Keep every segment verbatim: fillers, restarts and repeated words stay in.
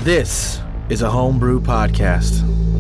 This is a Homebrew Podcast.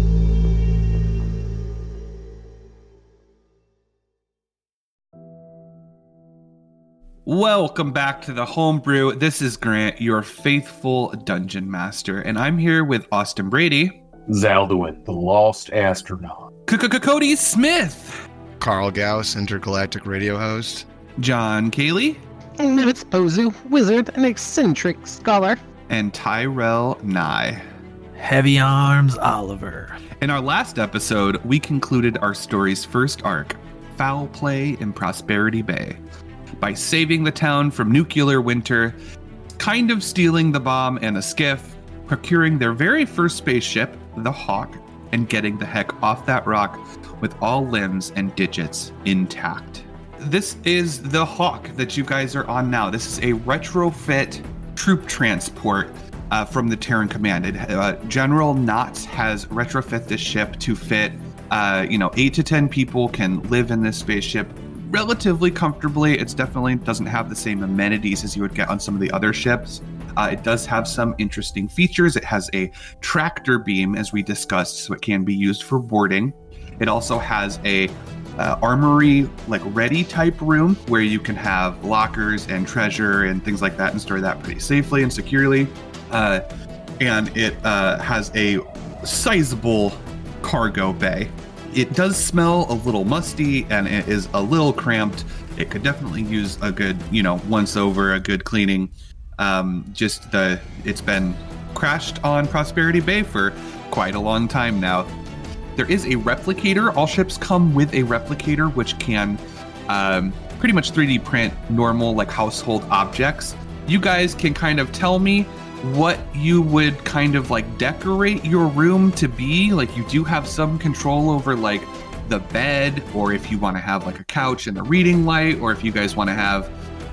Welcome back to the Homebrew. This is Grant, your faithful dungeon master, and I'm here with Austin Brady, Zalduin, the lost astronaut, Cody Smith, Carl Gauss, intergalactic radio host, John Cayley, Nivitz Pozu, wizard and eccentric scholar, and Tyrell Nye. Heavy Arms Oliver. In our last episode, we concluded our story's first arc, Foul Play in Prosperity Bay, by saving the town from nuclear winter, kind of stealing the bomb and a skiff, procuring their very first spaceship, the Hawk, and getting the heck off that rock with all limbs and digits intact. This is the Hawk that you guys are on now. This is a retrofit troop transport uh, from the Terran Command. It, uh, General Knotts has retrofit this ship to fit, uh, you know, eight to ten people can live in this spaceship relatively comfortably. It's definitely doesn't have the same amenities as you would get on some of the other ships. Uh, it does have some interesting features. It has a tractor beam, as we discussed, so it can be used for boarding. It also has a uh, armory, like ready type room where you can have lockers and treasure and things like that and store that pretty safely and securely. Uh, and it uh, has a sizable cargo bay. It does smell a little musty and it is a little cramped. It could definitely use a good, you know, once over, a good cleaning. Um, just the, it's been crashed on Prosperity Bay for quite a long time now. There is a replicator. All ships come with a replicator, which can um, pretty much three D print normal, like household objects. You guys can kind of tell me what you would kind of like decorate your room to be. Like, you do have some control over like the bed, or if you want to have like a couch and a reading light, or if you guys want to have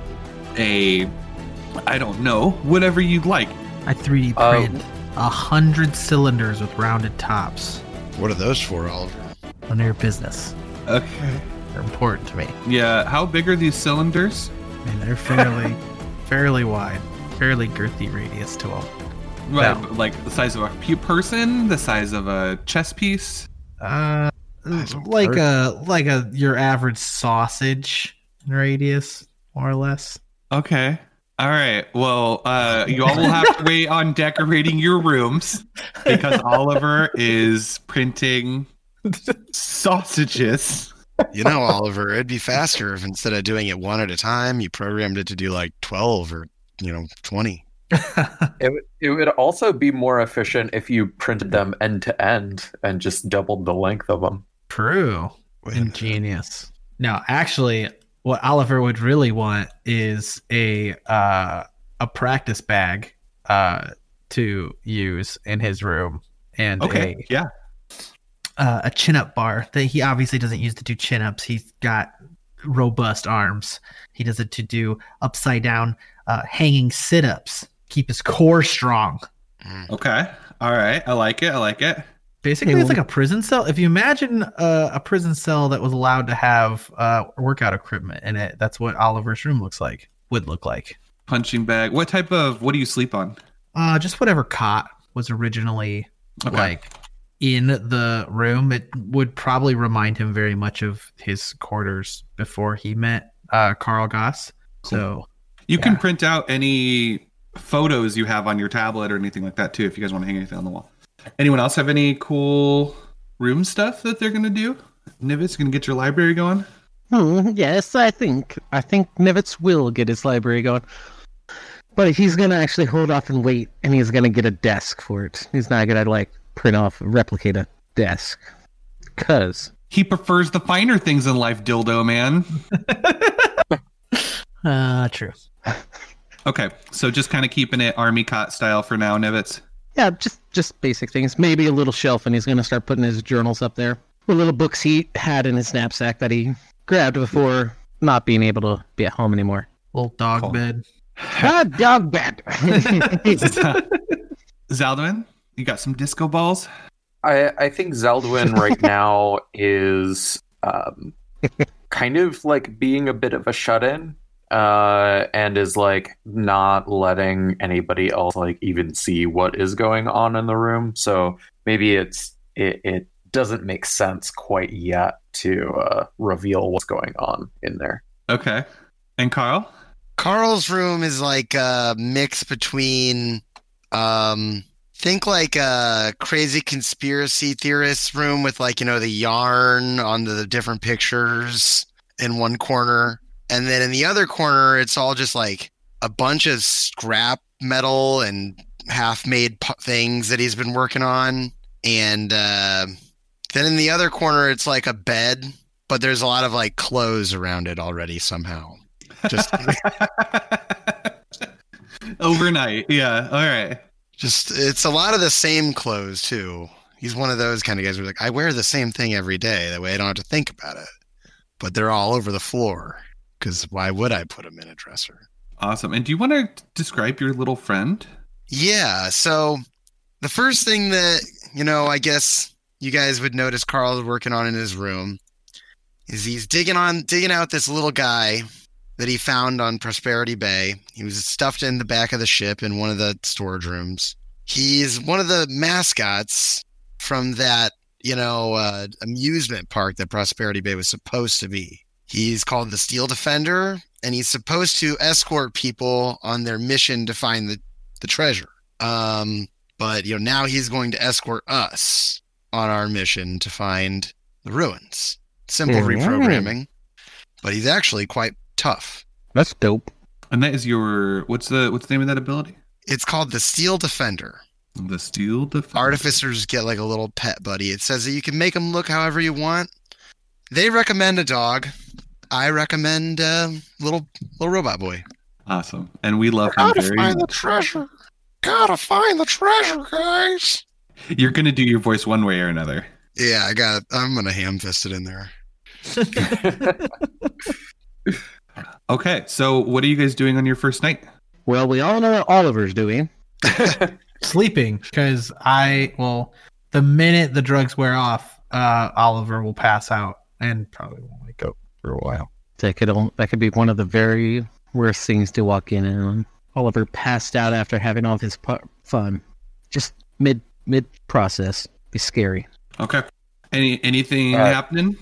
a, I don't know, whatever you'd like. I three D print a um, hundred cylinders with rounded tops. What are those for, Oliver? None of your business. Okay. They're important to me. Yeah, how big are these cylinders? I mean, they're fairly, fairly wide. Fairly girthy radius to them. Right, No. like the size of a pe- person, the size of a chess piece. Uh, like a like a your average sausage radius, more or less. Okay. All right. Well, uh, you all will have to wait on decorating your rooms because Oliver is printing sausages. You know, Oliver, it'd be faster if instead of doing it one at a time, you programmed it to do like twelve or, you know, twenty. It, would- it would also be more efficient if you printed them end to end and just doubled the length of them. True. Wait a minute. Ingenious. No, actually, what Oliver would really want is a uh, a practice bag uh, to use in his room, and Okay. a Yeah. uh, a chin up bar that he obviously doesn't use to do chin ups. He's got robust arms. He does it to do upside down uh, hanging sit ups. Keep his core strong. Okay. All right. I like it. I like it. Basically, Hey, it's like a prison cell. If you imagine uh, a prison cell that was allowed to have uh, workout equipment in it, that's what Oliver's room looks like. Would look like. Punching bag. What type of, what do you sleep on? Uh, just whatever cot was originally Okay. like in the room. It would probably remind him very much of his quarters before he met uh, Carl Goss. So You can Yeah. print out any photos you have on your tablet or anything like that too, if you guys want to hang anything on the wall. Anyone else have any cool room stuff that they're going to do? Nivitz, going to get your library going? Hmm, yes, I think. I think Nivitz will get his library going. But he's going to actually hold off and wait, and he's going to get a desk for it. He's not going to, like, print off, replicate a desk. Because... He prefers the finer things in life, dildo man. uh, true. Okay, so just kind of keeping it army cot style for now, Nivitz. Yeah, just just basic things. Maybe a little shelf, and he's going to start putting his journals up there. The little books he had in his knapsack that he grabbed before not being able to be at home anymore. Little dog Cool. bed. Ah, dog bed. Zalduin, you got some disco balls? I, I think Zalduin right now is um, kind of like being a bit of a shut-in. uh, and is like not letting anybody else like even see what is going on in the room. So maybe it's it, it doesn't make sense quite yet to uh, reveal what's going on in there. Okay. And Carl? Carl's room is like a mix between, um, think like a crazy conspiracy theorist room with like, you know, the yarn on the different pictures in one corner. And then in the other corner, it's all just like a bunch of scrap metal and half-made p- things that he's been working on. And uh, then in the other corner, it's like a bed, but there's a lot of like clothes around it already somehow. Just overnight. Yeah. All right. Just, it's a lot of the same clothes too. He's one of those kind of guys who's like, I wear the same thing every day. That way I don't have to think about it. But they're all over the floor because why would I put them in a dresser? Awesome. And do you want to describe your little friend? Yeah. So the first thing that, you know, I guess you guys would notice Carl's working on in his room is he's digging on, digging out this little guy that he found on Prosperity Bay. He was stuffed in the back of the ship in one of the storage rooms. He's one of the mascots from that, you know, uh, amusement park that Prosperity Bay was supposed to be. He's called the Steel Defender, and he's supposed to escort people on their mission to find the, the treasure. Um, but, you know, now he's going to escort us on our mission to find the ruins. Simple Mm. reprogramming, but he's actually quite tough. That's dope. And that is your what's the what's the name of that ability? It's called the Steel Defender. The Steel Defender. Artificers get like a little pet buddy. It says that you can make them look however you want. They recommend a dog. I recommend uh, little little robot boy. Awesome. And we love him very much. the treasure. Gotta find the treasure, guys. You're gonna do your voice one way or another. Yeah, I got. I'm gonna ham fist it in there. Okay, so what are you guys doing on your first night? Well, we all know what Oliver's doing. Sleeping, because I well, the minute the drugs wear off, uh, Oliver will pass out and probably won't wake up for a while. That could al- that could be one of the very worst things to walk in on. Oliver passed out after having all of his pu- fun, just mid mid process. Be scary. Okay. Any anything Uh, happening?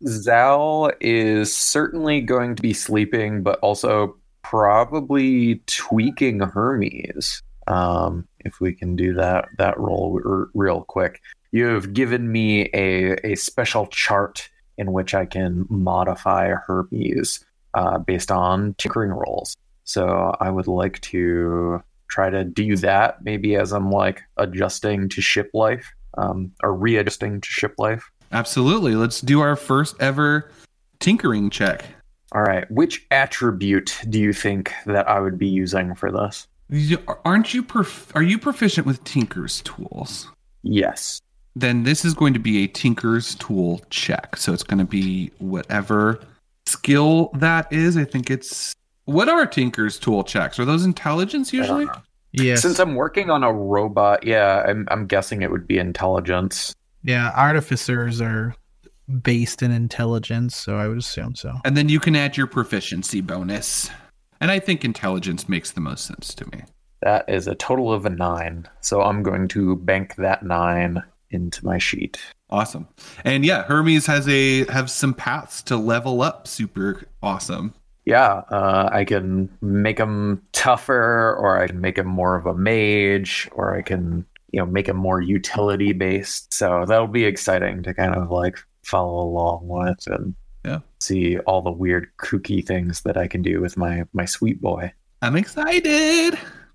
Zal is certainly going to be sleeping, but also probably tweaking Hermes. Um, if we can do that that roll r- real quick. You have given me a, a special chart in which I can modify Hermes uh, based on tinkering rolls. So I would like to try to do that maybe as I'm like adjusting to ship life um, or readjusting to ship life. Absolutely. Let's do our first ever tinkering check. All right. Which attribute do you think that I would be using for this? You- Aren't you prof- are you proficient with Tinker's tools? Yes. Then this is going to be a Tinker's tool check. So it's going to be whatever skill that is. I think it's what are Tinker's tool checks? Are those intelligence I don't usually? know. Yes. Since I'm working on a robot, yeah, I'm, I'm guessing it would be intelligence. Yeah, artificers are based in intelligence, so I would assume so. And then you can add your proficiency bonus. And I think intelligence makes the most sense to me. That is a total of a nine. So I'm going to bank that nine into my sheet. Awesome. And yeah, Hermes has a have some paths to level up. Super awesome. Yeah, uh, I can make him tougher, or I can make him more of a mage, or I can, you know, make him more utility based. So that'll be exciting to kind of like follow along with and Yeah. see all the weird kooky things that I can do with my my sweet boy. I'm excited.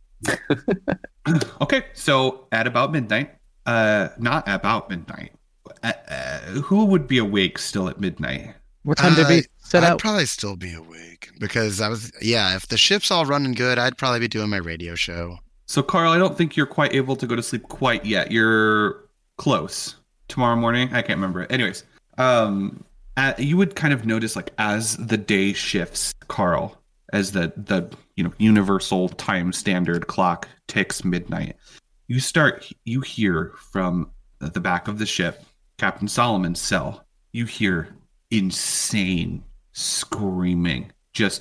Okay, so at about midnight, uh, not about midnight. Uh, uh, who would be awake still at midnight? What time did Uh, we set I'd out? probably still be awake because I was, yeah, if the ship's all running good, I'd probably be doing my radio show. So, Carl, I don't think you're quite able to go to sleep quite yet. You're close. Tomorrow morning, I can't remember. Anyways, um, uh, you would kind of notice, like, as the day shifts, Carl, as the the you know universal time standard clock ticks midnight, you start you hear from the back of the ship, Captain Solomon's cell. You hear insane screaming. Just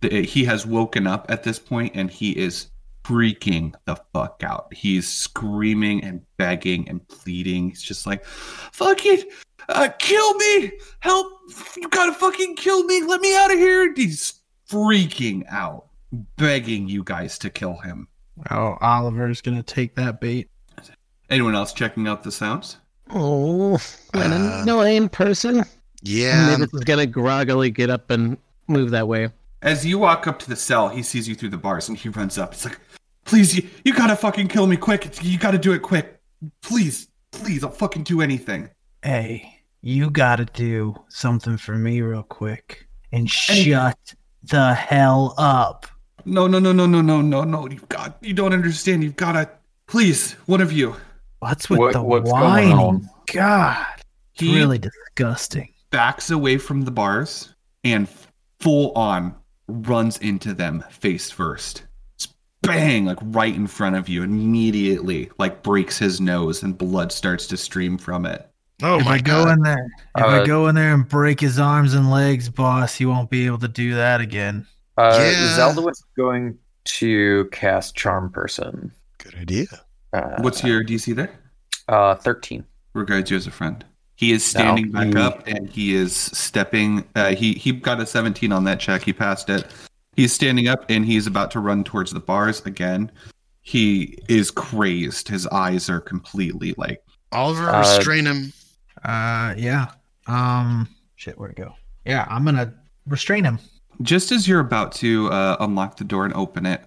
The, he has woken up at this point, and he is freaking the fuck out. He's screaming and begging and pleading. He's just like, fuck it, uh, kill me, help, you gotta fucking kill me, let me out of here. He's freaking out, begging you guys to kill him. Oh, Oliver's gonna take that bait. Anyone else checking out the sounds? Oh, an Uh, annoying person. Yeah. Nivitz is gonna groggily get up and move that way. As you walk up to the cell, he sees you through the bars, and he runs up. He's like, please, you, you gotta fucking kill me quick. You gotta do it quick. Please, please, I'll fucking do anything. Hey, you gotta do something for me real quick. And shut the hell up. No, no, no, no, no, no, no, no. You've got, you don't understand. You've gotta, please, one of you. What's with What- the what's going whining? on? God. It's He- really disgusting. Backs away from the bars and full on runs into them face first. Just bang, like right in front of you, immediately, like breaks his nose and blood starts to stream from it. Oh if my I go god. in there, if Uh, I go in there and break his arms and legs, boss, he won't be able to do that again. Uh, Yeah. Zelda was going to cast Charm Person. Good idea. Uh, What's your D C there? Uh, thirteen. Regards you as a friend. He is standing No, back he- up, and he is stepping. Uh, he he got a seventeen on that check. He passed it. He's standing up, and he's about to run towards the bars again. He is crazed. His eyes are completely like. Oliver, Uh, restrain him. Uh, yeah. Um, shit, where'd it go? Yeah, I'm gonna restrain him. Just as you're about to uh, unlock the door and open it,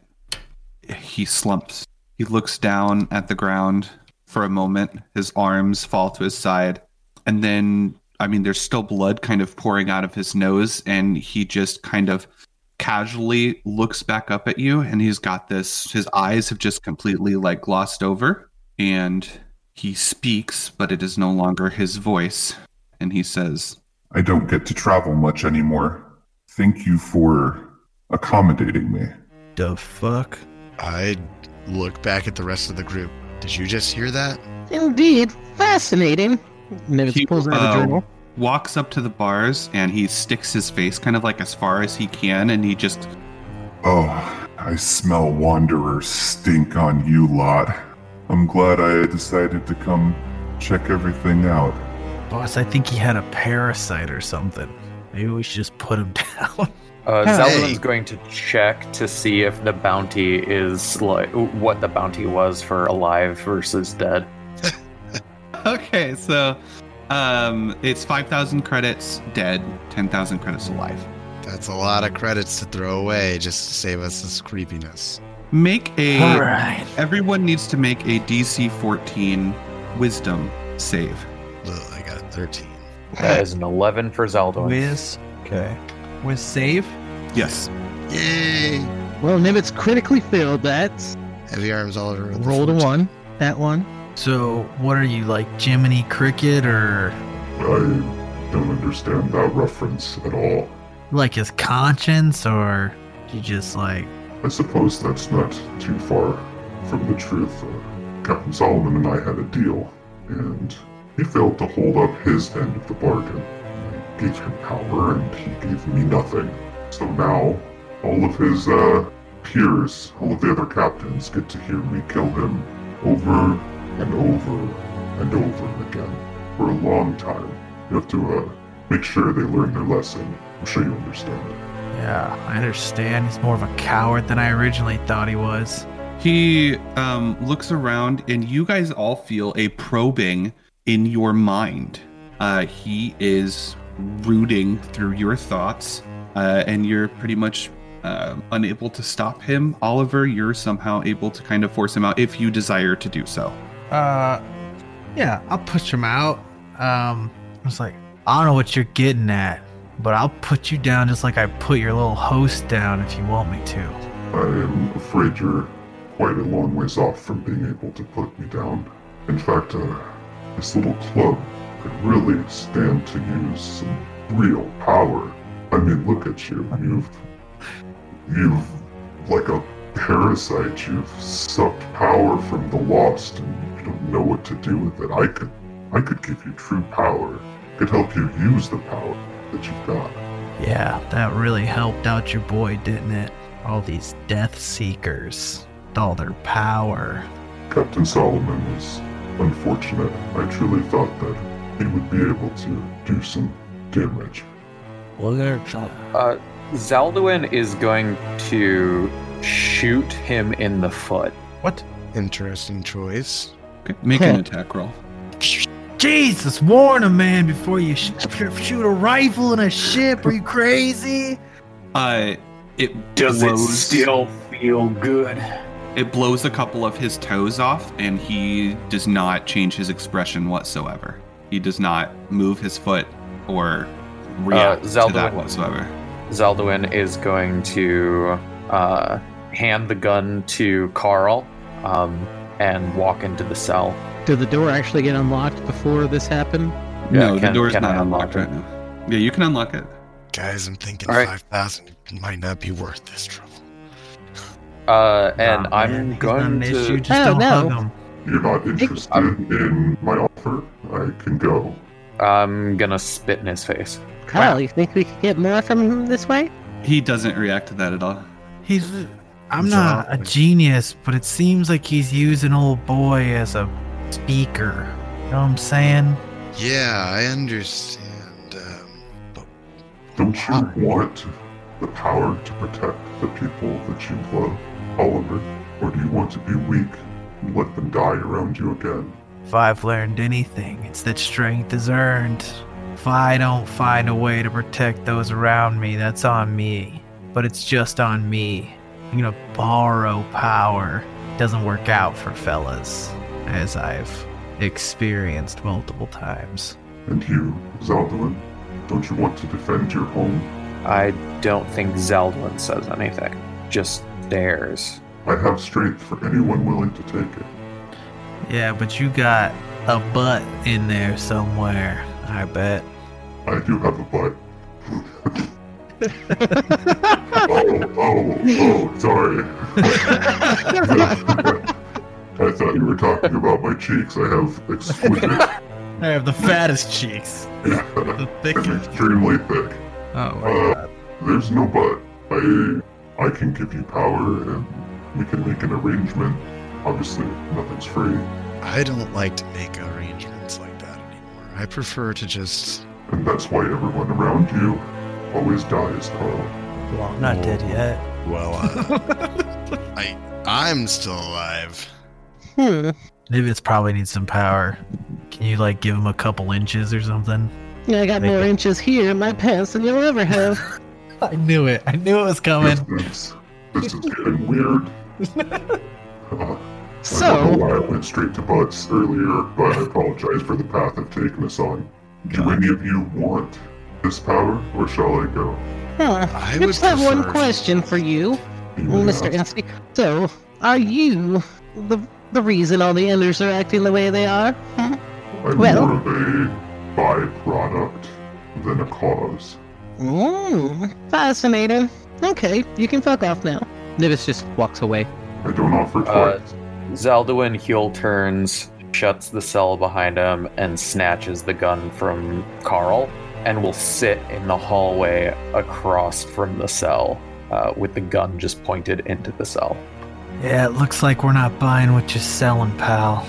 he slumps. He looks down at the ground for a moment. His arms fall to his side. And then, I mean, there's still blood kind of pouring out of his nose. And he just kind of casually looks back up at you. And he's got this, his eyes have just completely like glossed over. And he speaks, but it is no longer his voice. And he says, I don't get to travel much anymore. Thank you for accommodating me. The fuck? I look back at the rest of the group. Did you just hear that? Indeed, fascinating. Nivitz He, pulls out a uh, journal. walks up to the bars and he sticks his face kind of like as far as he can, and he just Oh, I smell wanderers stink on you lot. I'm glad I decided to come check everything out. Boss, I think he had a parasite or something. Maybe we should just put him down. Uh, Hey. Zeldin's going to check to see if the bounty is like what the bounty was for alive versus dead. okay. So, um, it's five thousand credits dead, ten thousand credits alive. That's a lot of credits to throw away just to save us this creepiness. Make a. All right. Everyone needs to make a D C fourteen Wisdom save. Ugh, I got a thirteen. That is an eleven for Zeldin. Wiz. Okay. Wiz save. Yes. Yay! Well, Nivitz critically failed that. Heavy arms all over. with the Rolled a fourteen. one. That one. So, what are you, like Jiminy Cricket or I don't understand that reference at all. like his conscience, or you just like. I suppose that's not too far from the truth. Uh, Captain Solomon and I had a deal, and he failed to hold up his end of the bargain. I gave him power, and he gave me nothing. So now, all of his uh, peers, all of the other captains, get to hear me kill him over and over and over again for a long time. You have to uh, make sure they learn their lesson. I'm sure you understand. Yeah, I understand. He's more of a coward than I originally thought he was. He um, looks around, and you guys all feel a probing in your mind. Uh, he is rooting through your thoughts, uh, and you're pretty much uh, unable to stop him. Oliver, you're somehow able to kind of force him out if you desire to do so. Uh, yeah, I'll push him out. Um, I was like, I don't know what you're getting at, but I'll put you down just like I put your little host down if you want me to. I am afraid you're quite a long ways off from being able to put me down. In fact, uh, this little club could really stand to use some real power. I mean, look at you. You've, you've, like a parasite, you've sucked power from the lost, and you don't know what to do with it. I could, I could give you true power. Could help you use the power that you've got. Yeah, that really helped out your boy, didn't it? All these Death Seekers, with all their power. Captain Solomon was unfortunate. I truly thought that he would be able to do some damage. Uh, Zalduin is going to shoot him in the foot. What? Interesting choice. Okay, make an attack roll. Jesus, warn him, man, before you sh- shoot a rifle in a ship. Are you crazy? Uh, it Does it blows, still feel good? It blows a couple of his toes off, and he does not change his expression whatsoever. He does not move his foot or react Uh, Zalduin- to that whatsoever. Zalduin is going to uh, hand the gun to Carl um, and walk into the cell. Did the door actually get unlocked before this happened? No, Yeah, the can- door's can I not unlock unlocked it? right now. Yeah, you can unlock it. Guys, I'm thinking All right. five thousand might not be worth this trouble. Uh, and Nah, I'm man, he's not going an to. issue. Just Oh, don't no. hug him. You're not interested in my offer? I can go. I'm gonna spit in his face. Carl, you think we could get more from him this way? He doesn't react to that at all. He's. I'm not a genius, but it seems like he's using old boy as a speaker. You know what I'm saying? Yeah, I understand. Um, but Don't you want the power to protect the people that you love, Oliver? Or do you want to be weak and let them die around you again? If I've learned anything, it's that strength is earned. If I don't find a way to protect those around me, that's on me. But it's just on me. I'm gonna borrow power. Doesn't work out for fellas, as I've experienced multiple times. And you, Zalduin, don't you want to defend your home? I don't think Zalduin says anything. Just stares. I have strength for anyone willing to take it. Yeah, but you got a butt in there somewhere, I bet. I do have a butt. oh, oh, oh, sorry. I thought you were talking about my cheeks. I have exquisite, I have the fattest cheeks. The thickest. extremely thick. Oh my Uh, god. there's no but. I I can give you power and we can make an arrangement. Obviously, nothing's free. I don't like to make arrangements like that anymore. I prefer to just. And that's why everyone around you always dies, Carl. Well, I'm not dead yet. Well, uh, I I'm still alive. Hmm. Nivitz probably needs some power. Can you, like, give him a couple inches or something? I got Make more it- inches here in my pants than you'll ever have. I knew it. I knew it was coming. This, this is getting weird. Uh, I don't know So, why I went straight to butts earlier, but I apologize for the path I've taken us on. Do any of you want this power, or shall I go? huh, I I would just have one prefer- question for you, You may Mister ask. Anstey. So, are you the the reason all the Enders are acting the way they are? Huh? I'm well- more of a byproduct than a cause. Mm, fascinating. Okay, you can fuck off now. Nivis just walks away. I don't offer Uh, twice. Zalduin heel turns, shuts the cell behind him, and snatches the gun from Carl, and will sit in the hallway across from the cell, uh, with the gun just pointed into the cell. Yeah, it looks like we're not buying what you're selling, pal.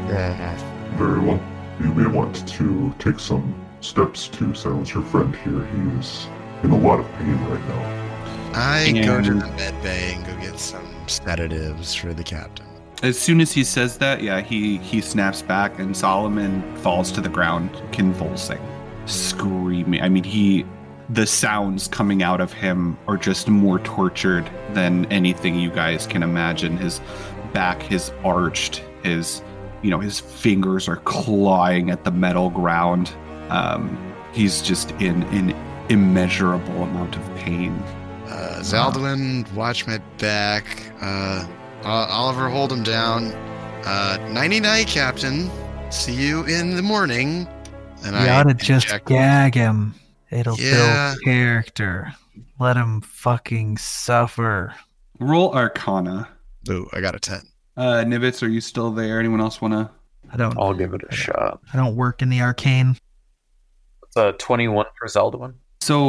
Very well. You may want to take some steps to silence your friend here. He is in a lot of pain right now. I go to And- the med bay and go get some sedatives for the captain. As soon as he says that, yeah, he he snaps back, and Solomon falls to the ground, convulsing, screaming. I mean, he, the sounds coming out of him are just more tortured than anything you guys can imagine. His back is arched, his, you know, his fingers are clawing at the metal ground. Um, he's just in an immeasurable amount of pain. Uh, Zalduin, watch my back. Uh, O- Oliver, hold him down. Uh, nighty night, Captain. See you in the morning. And You I ought to just inject- gag him. It'll Yeah. build character. Let him fucking suffer. Roll Arcana. Ooh, I got a ten. Uh, Nivitz, are you still there? Anyone else want to? I don't. I'll give it a shot. I don't work in the arcane. It's a twenty-one for Zalduin. So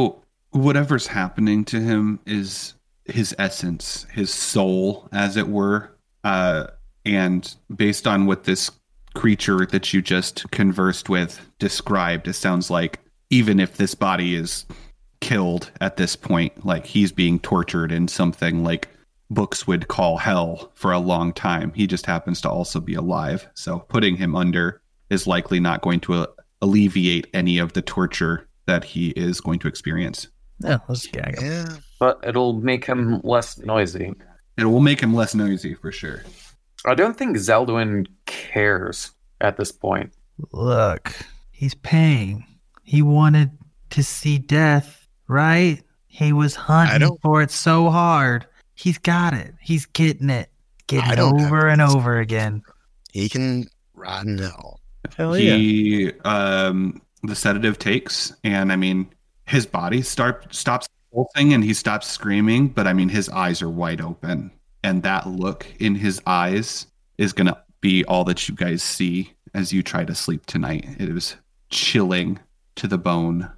whatever's happening to him is his essence, his soul, as it were. Uh, and based on what this creature that you just conversed with described, it sounds like even if this body is killed at this point, like he's being tortured in something like books would call hell for a long time. He just happens to also be alive. So putting him under is likely not going to uh, alleviate any of the torture that he is going to experience. Yeah, let's gag him. Yeah. But it'll make him less noisy. It will make him less noisy for sure. I don't think Zeldwin cares at this point. Look, he's paying. He wanted to see death, right? He was I hunting don't- for it so hard. He's got it. He's getting it. Getting I it don't over have and this. over again. He can rot in hell. Hell yeah. he um the sedative takes, and I mean his body start stops pulsing and he stops screaming, but I mean his eyes are wide open, and that look in his eyes is gonna be all that you guys see as you try to sleep tonight. It is chilling to the bone.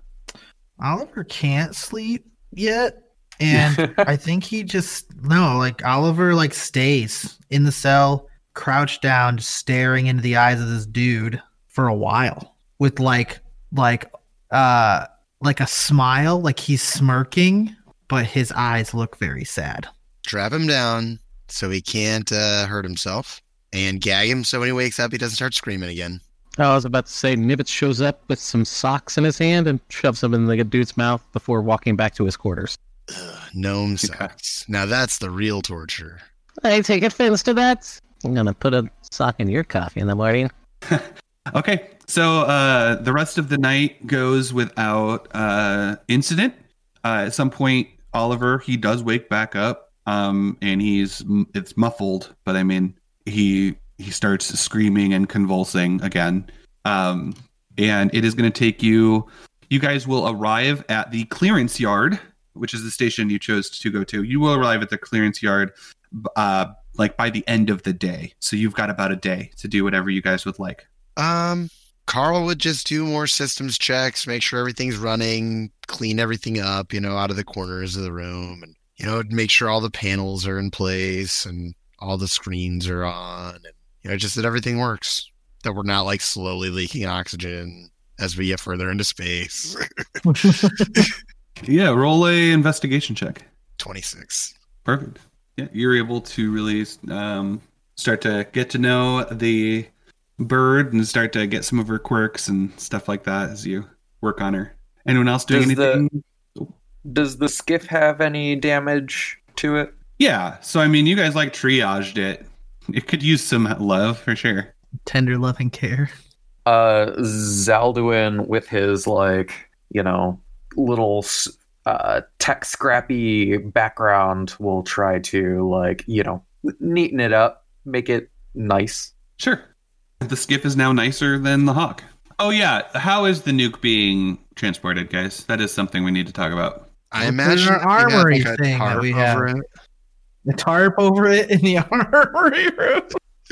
Oliver can't sleep yet. And I think he just no, like Oliver like stays in the cell, crouched down, just staring into the eyes of this dude for a while. With like like uh like a smile, like he's smirking, but his eyes look very sad. Trap him down so he can't uh, hurt himself, and gag him so when he wakes up he doesn't start screaming again. I was about to say, Nibbits shows up with some socks in his hand and shoves them in the dude's mouth before walking back to his quarters. Ugh, gnome sucks. Now that's the real torture. I take offense to that. I'm gonna put a sock in your coffee in the morning. Okay, so uh, the rest of the night goes without uh, incident. Uh, at some point, Oliver he does wake back up, um, and he's it's muffled, but I mean he he starts screaming and convulsing again, um, and it is going to take you. You guys will arrive at the clearance yard, which is the station you chose to go to. You will arrive at the clearance yard, uh, like by the end of the day. So you've got about a day to do whatever you guys would like. Um, Carl would just do more systems checks, make sure everything's running, clean everything up, you know, out of the corners of the room, and, you know, make sure all the panels are in place and all the screens are on, and, you know, just that everything works, that we're not like slowly leaking oxygen as we get further into space. Yeah, roll a investigation check. twenty-six. Perfect. Yeah, you're able to really um, start to get to know the bird and start to get some of her quirks and stuff like that as you work on her. Anyone else doing Does the- anything? Does the skiff have any damage to it? Yeah, so I mean, you guys like triaged it. It could use some love for sure. Tender loving care. Uh, Zalduin, with his, like, you know, little uh, tech scrappy background, will try to, like, you know, neaten it up, make it nice. Sure. The skiff is now nicer than the Hawk. Oh yeah, how is the nuke being transported, guys? That is something we need to talk about. I Well, imagine our we have, armory like, a thing that tarp we have. over it. The tarp over it in the armory room.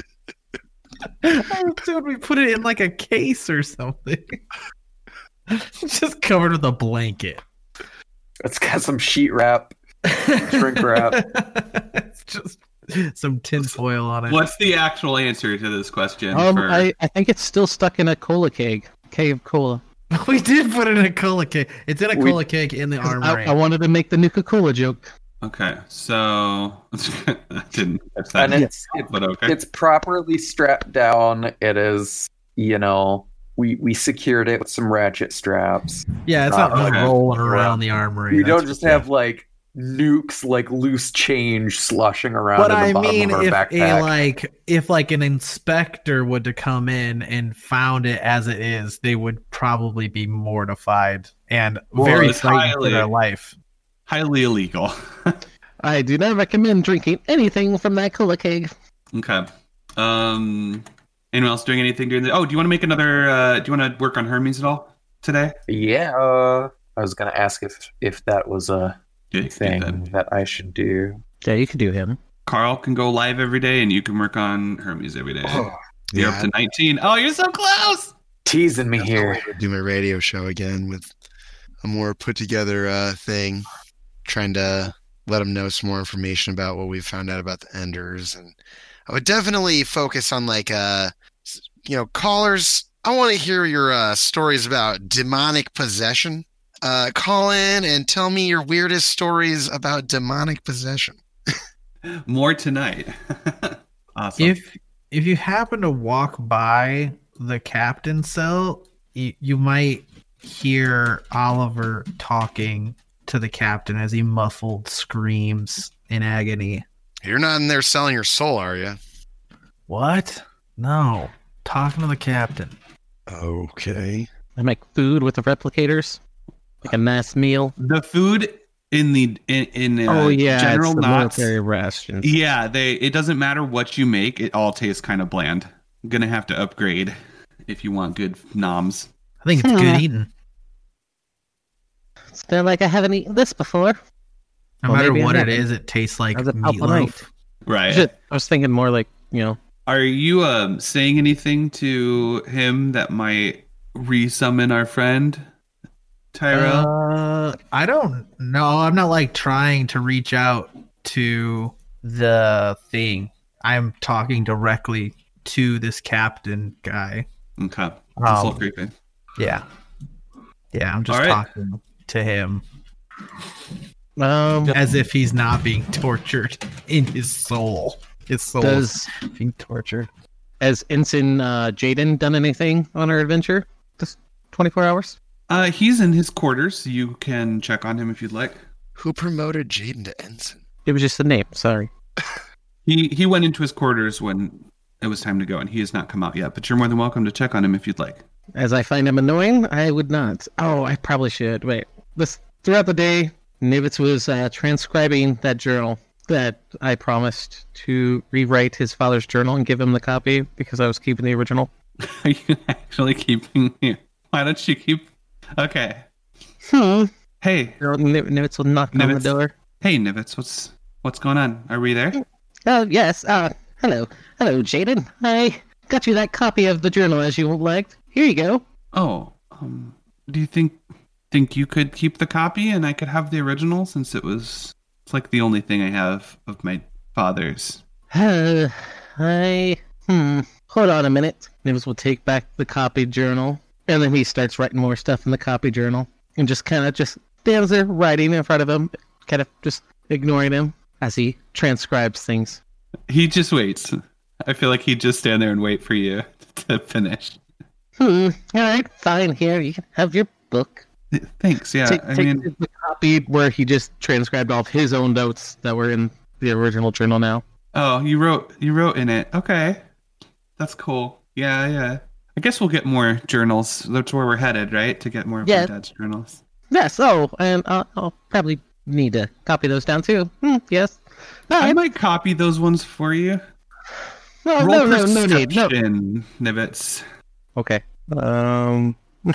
I assumed we put it in like a case or something. It's just covered with a blanket. It's got some sheet wrap, shrink wrap. It's just some tin foil on it. What's the actual answer to this question? Um, for- I, I think it's still stuck in a cola keg. Keg of cola. We did put it in a cola cake. It's in a We- cola cake in the 'Cause armory. I, I wanted to make the Nuka-Cola joke. Okay, so I didn't catch that, And it's, it, but okay. it's properly strapped down. It is, you know, we, we secured it with some ratchet straps. yeah, it's not Uh, like okay. rolling around the armory. We That's don't for just sure. have, like, nukes, like loose change sloshing around But in the I bottom mean, of our if backpack. a like if like an inspector would to come in and found it as it is, they would probably be mortified and Well, very it's frightened highly- for their life. Highly illegal. I do not recommend drinking anything from that cola keg. Okay. Um. Anyone else doing anything during the? Oh, do you want to make another? Uh, do you want to work on Hermes at all today? yeah, uh, I was gonna ask if if that was a Yeah, you can do thing that. that I should do. Yeah, you could do him. Carl can go live every day, and you can work on Hermes every day. Oh, You're Yeah, up to nineteen. Oh, you're so close. teasing me I here. have to do my radio show again with a more put together uh, thing, trying to let him know some more information about what we found out about the Enders. And I would definitely focus on like, uh, you know, callers. I want to hear your uh, stories about demonic possession. Uh, call in and tell me your weirdest stories about demonic possession. More tonight. Awesome. If if you happen to walk by the captain's cell, you, you might hear Oliver talking to the captain as he muffled screams in agony. You're not in there selling your soul, are you? What? No. Talking to the captain. Okay. I make food with the replicators, like a nice meal. The food in the in, in uh, oh yeah, general it's the knots. military rations. Yeah, they. It doesn't matter what you make; it all tastes kind of bland. I'm gonna have to upgrade if you want good noms. I think it's good eating. It's been like I haven't eaten this before. No Well, matter maybe I what it haven't. is, it tastes like How's it out the meatloaf. Right. Shit, I was thinking more like, you know, Are you um saying anything to him that might resummon our friend Tyrell? Uh, I don't know. I'm not like trying to reach out to the thing. I'm talking directly to this captain guy. Okay. That's a Um, little creepy. Yeah. Yeah, I'm just All right. talking to him um, as if he's not being tortured in his soul. His soul does is being tortured. has Ensign uh, Jaden done anything on our adventure this twenty-four hours? Uh, he's in his quarters. You can check on him if you'd like. Who promoted Jaden to ensign? It was just a name. Sorry. He he went into his quarters when it was time to go, and he has not come out yet. But you're more than welcome to check on him if you'd like. As I find him annoying, I would not. Oh, I probably should. Wait. This throughout the day, Nivitz was uh, transcribing that journal that I promised to rewrite his father's journal and give him the copy because I was keeping the original. Are you actually keeping? Why don't you keep? Okay. Hmm. Hey, Niv- Nivitz will knock on the Nivitz? door. hey, Nivitz, what's what's going on? Are we there? Oh, yes. Uh, hello. Hello, Jaden. I got you that copy of the journal as you liked. Here you go. Oh, um, do you think think you could keep the copy and I could have the original since it was it's like the only thing I have of my father's. Uh, I... Hmm. Hold on a minute. Nivitz will take back the copy journal, and then he starts writing more stuff in the copy journal, and just kind of just stands there writing in front of him, kind of just ignoring him as he transcribes things. He just waits. I feel like he'd just stand there and wait for you to finish. Hmm. All right. Fine. Here, you can have your book. Thanks. Yeah, take I take mean, the copy where he just transcribed all of his own notes that were in the original journal now. oh, you wrote you wrote in it. Okay, that's cool. Yeah, yeah. I guess we'll get more journals. That's where we're headed, right? To get more of Yeah. my dad's journals. Yes. Oh, and uh, I'll probably need to copy those down too. Hmm, yes. All I right. might copy those ones for you. No, Roll no, no, no need. No. perception, Nivitz. Okay. Um.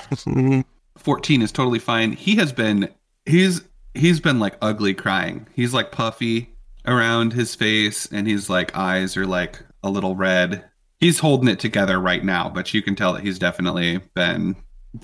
fourteen is totally fine. He has been he's he's been like ugly crying. He's like puffy around his face and his like eyes are like a little red. He's holding it together right now, but you can tell that he's definitely been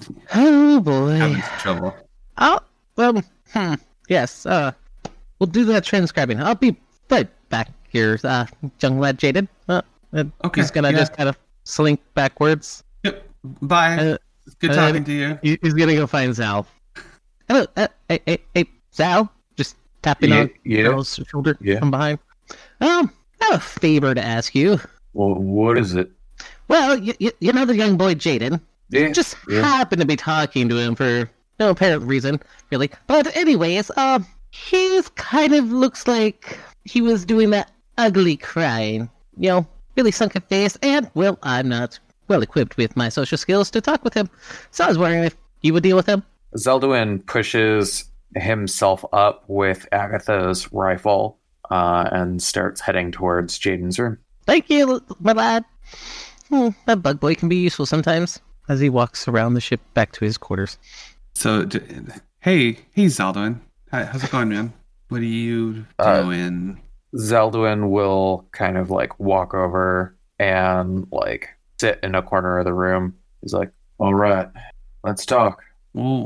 Oh boy. having some trouble. Oh, well, hmm. Yes. Uh, we'll do that transcribing. I'll be right back here, uh, young lad Jaden. Uh, and Okay, he's gonna yeah. just kind of slink backwards. Yep. Bye. Uh, It's good uh, talking to you. He- He's gonna go find Zal. Hello, uh, hey, hey, hey, Zal. Just tapping Yeah, on yeah, Zal's shoulder yeah. from behind. Um, I have a favor to ask you. Well, what is it? Well, you, you, you know the young boy Jaden. Yeah, Just yeah. happened to be talking to him for no apparent reason, really. But anyways, um, he kind of looks like he was doing that ugly crying. You know, really sunken face, and, well, I'm not well equipped with my social skills to talk with him. So I was wondering if you would deal with him. Zeldwin pushes himself up with Agatha's rifle uh, and starts heading towards Jaden's room. Thank you, my lad. Hmm, that bug boy can be useful sometimes. As he walks around the ship back to his quarters. So, d- hey, hey, Zaldwin. Hi, how's it going, man? What are you Uh, doing? Zeldwin will kind of like walk over and like sit in a corner of the room. He's like, "All right, let's talk." Well,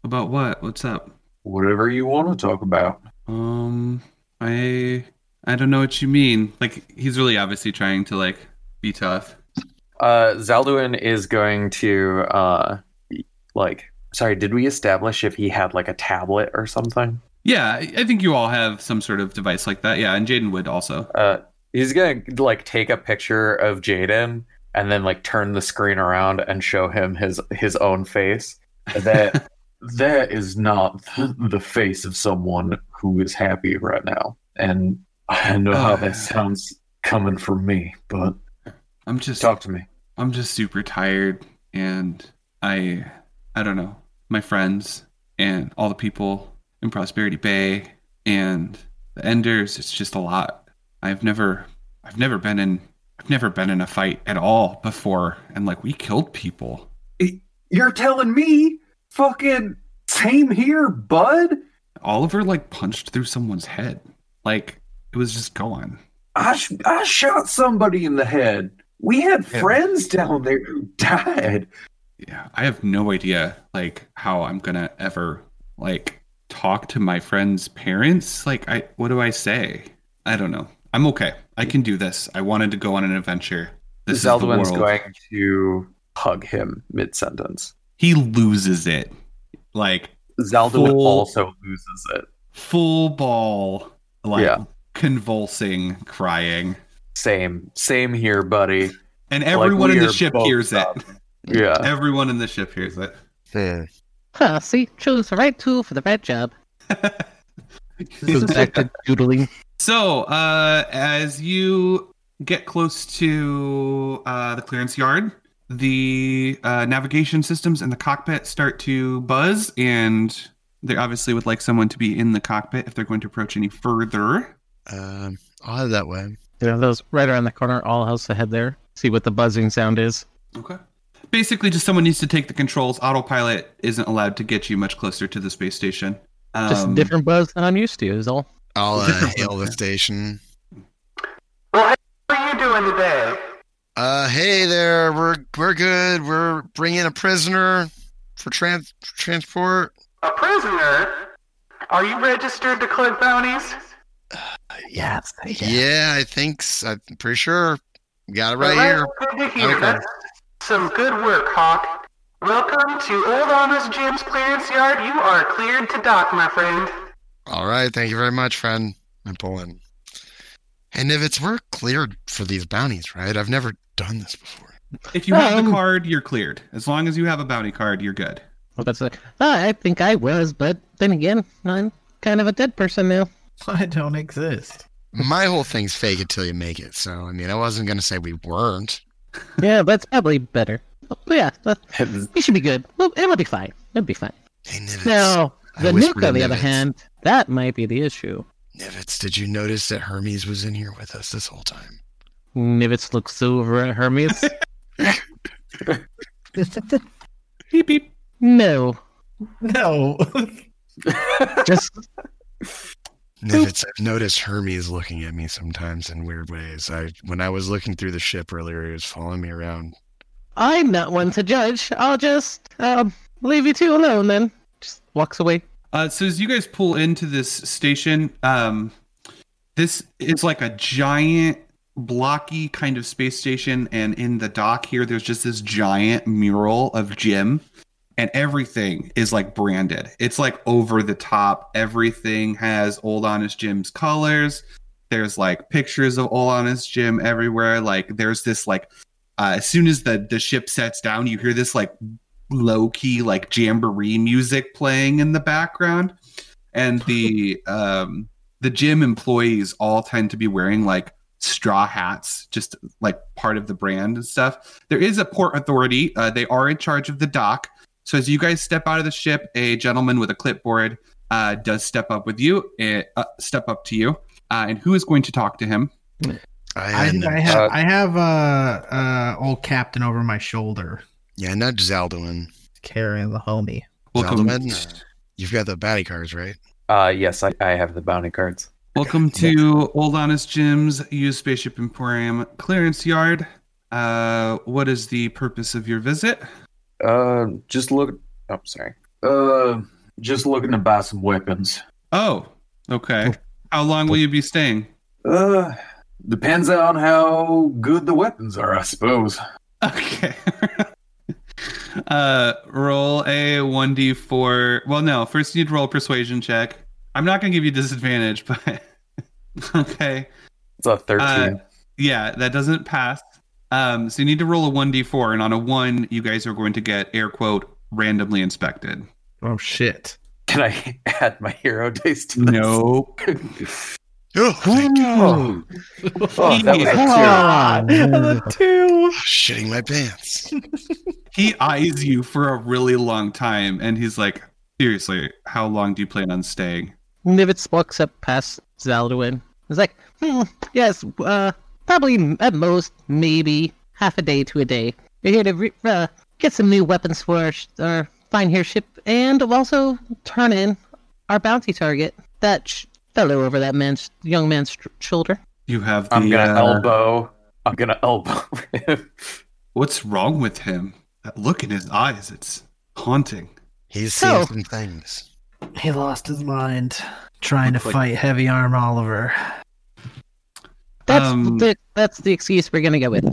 About what? What's up? Whatever you want to talk about. Um, I I don't know what you mean. Like, he's really obviously trying to like be tough. Uh, Zalduin is going to uh, like. Sorry, did we establish if he had like a tablet or something? Yeah, I I think you all have some sort of device like that. Yeah, and Jaden would also. Uh, he's gonna like take a picture of Jaden and then like turn the screen around and show him his his own face. That that is not the face of someone who is happy right now. And I know how that sounds coming from me, but I'm just talk to me. I'm just super tired, and I I don't know, my friends and all the people in Prosperity Bay and the Enders. It's just a lot. I've never I've never been in I've never been in a fight at all before, and like we killed people. You're telling me? Fucking same here, bud. Oliver like punched through someone's head. Like it was just gone. I sh- I shot somebody in the head. We had Yeah. friends down there who died. Yeah, I have no idea like how I'm gonna ever like talk to my friend's parents. Like I what do I say? I don't know. I'm okay. I can do this. I wanted to go on an adventure. This is the Zeldwin's world. going to hug him mid-sentence. He loses it. Like Zeldwin Full- also loses it. full ball like Yeah. convulsing, crying. Same. Same here, buddy. And everyone we in the are ship both hears up. it. Yeah. Everyone in the ship hears it. Yeah. Huh, see, chose the right tool for the right job. Goes back to doodling. So, uh, as you get close to uh, the clearance yard, the uh, navigation systems in the cockpit start to buzz, and they obviously would like someone to be in the cockpit if they're going to approach any further. Um, I'll head that way. You know, those right around the corner, all house ahead there. See what the buzzing sound is. Okay. Basically, just someone needs to take the controls. Autopilot isn't allowed to get you much closer to the space station. Um, Just a different buzz than I'm used to, is all. I'll uh, Different hail the one. station. Well, how are you doing today? Uh, hey there. We're we're good. We're bringing a prisoner for trans transport. A prisoner? Are you registered to collect bounties? Yes. Yeah, I think s- I'm pretty sure. Got it right Well, here. that's good to hear. Okay. That's some good work, Hawk. Welcome to Old Honest Jim's clearance yard. You are cleared to dock, my friend. All right. Thank you very much, friend. I'm pulling. Hey, Nivitz, we're cleared for these bounties, right? I've never done this before. If you have the Um, card, you're cleared. As long as you have a bounty card, you're good. Well, that's a, I think I was, but then again, I'm kind of a dead person now. I don't exist. My whole thing's fake until you make it. So, I mean, I wasn't going to say we weren't. Yeah, that's probably better. But yeah, that, we should be good. Well, it'll be fine. It'll be fine. Hey, Nivitz. Now, I the whispered nuke, on to the other Nivitz. hand, that might be the issue. Nivitz, did you notice that Hermes was in here with us this whole time? Nivitz looks over at Hermes. Beep beep. No, No. just Nivitz, I've noticed Hermes looking at me sometimes in weird ways. I when I was looking through the ship earlier, he was following me around. I'm not one to judge. I'll just um, leave you two alone then. Just walks away. Uh, so as you guys pull into this station, um, this is like a giant, blocky kind of space station, and in the dock here, there's just this giant mural of Jim, and everything is like branded. It's like over the top. Everything has Old Honest Jim's colors. There's like pictures of Old Honest Jim everywhere. Like there's this like, uh, as soon as the the ship sets down, you hear this like low key like jamboree music playing in the background, and the um the gym employees all tend to be wearing like straw hats, just like part of the brand and stuff. There is a port authority. Uh, they are in charge of the dock. So as you guys step out of the ship, a gentleman with a clipboard uh, does step up with you, uh, uh, step up to you. Uh, and who is going to talk to him? I, I, had I have I have uh uh old captain over my shoulder yeah, not Zalduin. carrying the homie. Welcome, Zalduin, uh, you've got the baddie cards, right? Uh, yes, I, I have the bounty cards. welcome to Old Honest Jim's used spaceship emporium clearance yard. Uh, what is the purpose of your visit? Uh, just look. Oh, sorry. Uh, just looking to buy some weapons. Oh, okay. How long will you be staying? Uh, depends on how good the weapons are, I suppose. Okay. uh, roll a one d four. Well, no. First, you need to roll a persuasion check. I'm not going to give you disadvantage, but okay. It's a thirteen. Uh, yeah, that doesn't pass. Um, so you need to roll a one d four, and on a one, you guys are going to get air quote randomly inspected. Oh shit! Can I add my hero dice to this? Nope. Oh, thank God. Oh, oh, that was a two. two. Shitting my pants. He eyes you for a really long time, and he's like, seriously, how long do you plan on staying? Nivitz walks up past Zaldwin. He's like, hmm, yes, uh, probably at most, maybe half a day to a day. We're here to re- uh, get some new weapons for our, sh- our fine here ship, and also turn in our bounty target, that sh- fellow over that man's young man's sh- shoulder. You have the, I'm gonna uh, elbow. I'm gonna elbow him. What's wrong with him? That look in his eyes, it's haunting. He's seen So- some things. He lost his mind trying to Looks like- fight Heavy Arm Oliver. That's Um, the that's the excuse we're gonna go with.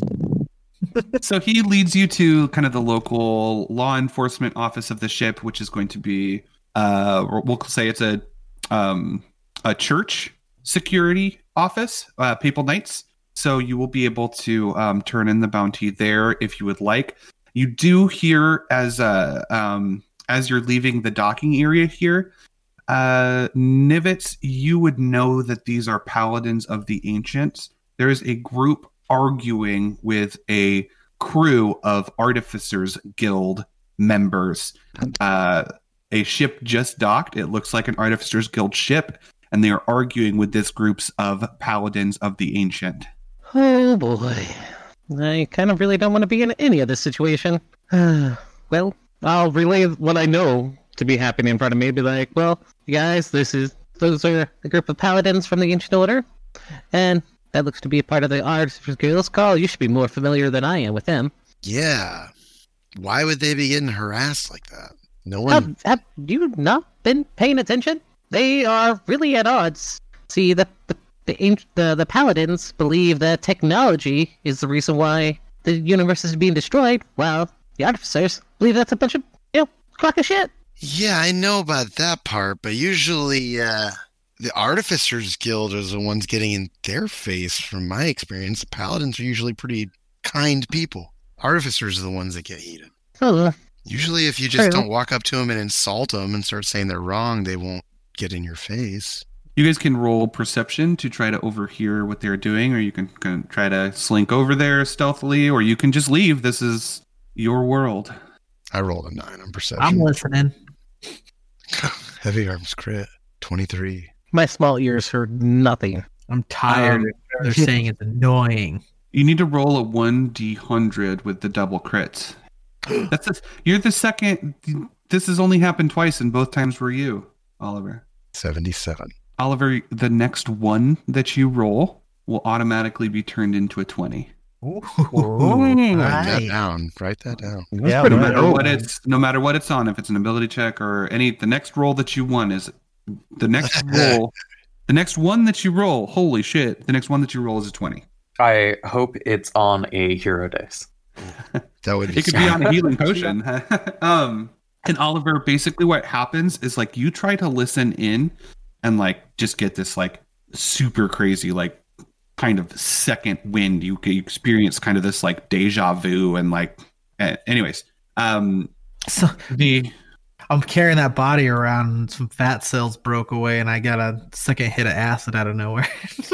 So he leads you to kind of the local law enforcement office of the ship, which is going to be, uh, we'll say it's a um, a church security office, uh, Papal Knights. So you will be able to um, turn in the bounty there if you would like. You do hear as uh, um, as you're leaving the docking area here, uh, Nivitz, you would know that these are paladins of the ancients. There is a group arguing with a crew of Artificers Guild members. Uh, a ship just docked. It looks like an Artificers Guild ship, and they are arguing with this groups of paladins of the ancient. Oh boy. I kind of really don't want to be in any of this situation. Well, I'll relay what I know to be happening in front of me. Be like, well, you guys, this is those are a group of paladins from the Ancient Order, and that looks to be a part of the Artificers Guild. Carl, you should be more familiar than I am with them. Yeah. Why would they be getting harassed like that? No one. Have, have you not been paying attention? They are really at odds. See, the the the, anci- the the paladins believe that technology is the reason why the universe is being destroyed, while the artificers believe that's a bunch of, you know, crock of shit. Yeah, I know about that part, but usually uh, the Artificers Guild is the ones getting in their face. From my experience, the paladins are usually pretty kind people. Artificers are the ones that get heated. Oh, Usually, if you just True. don't walk up to them and insult them and start saying they're wrong, they won't get in your face. You guys can roll perception to try to overhear what they're doing, or you can, can try to slink over there stealthily, or you can just leave. This is your world. I rolled a nine on perception. I'm listening. Heavy arms crit. twenty-three. my small ears heard nothing. I'm tired. Um, They're saying it's annoying. You need to roll a one d one hundred with the double crits. That's a, you're the second. This has only happened twice, and both times were you, Oliver. seventy-seven. Oliver, the next one that you roll will automatically be turned into a twenty. Ooh, Write that right. down. Write that down. Yeah, pretty No right. matter what it's, no matter what it's on, if it's an ability check or any, the next roll that you won is the next roll. The next one that you roll, holy shit! The next one that you roll is a twenty. I hope it's on a hero dice. That would be It could be on a healing potion. um, and Oliver, basically what happens is like you try to listen in and like just get this like super crazy like kind of second wind. You, you experience kind of this like deja vu and like. eh, anyways, um, So the I'm carrying that body around, and some fat cells broke away, and I got a second hit of acid out of nowhere.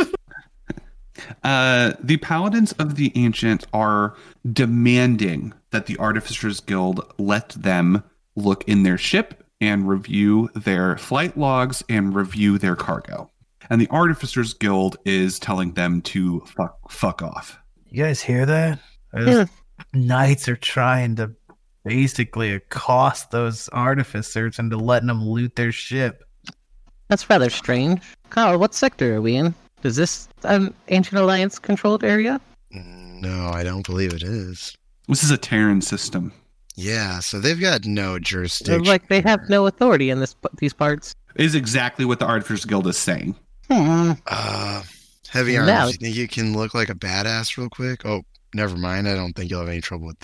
Uh, the Paladins of the Ancient are demanding that the Artificers Guild let them look in their ship and review their flight logs and review their cargo. And the Artificers Guild is telling them to fuck, fuck off. You guys hear that? Those knights are trying to basically accost those artificers into letting them loot their ship. That's rather strange. Carl, what sector are we in? Is this an Ancient Alliance controlled area? No, I don't believe it is. This is a Terran system. Yeah, so they've got no jurisdiction. Like they have no authority in this these parts. Is exactly what the Artificers Guild is saying. Hmm. Uh, heavy arms. Now- You think you can look like a badass real quick? Oh, never mind. I don't think you'll have any trouble with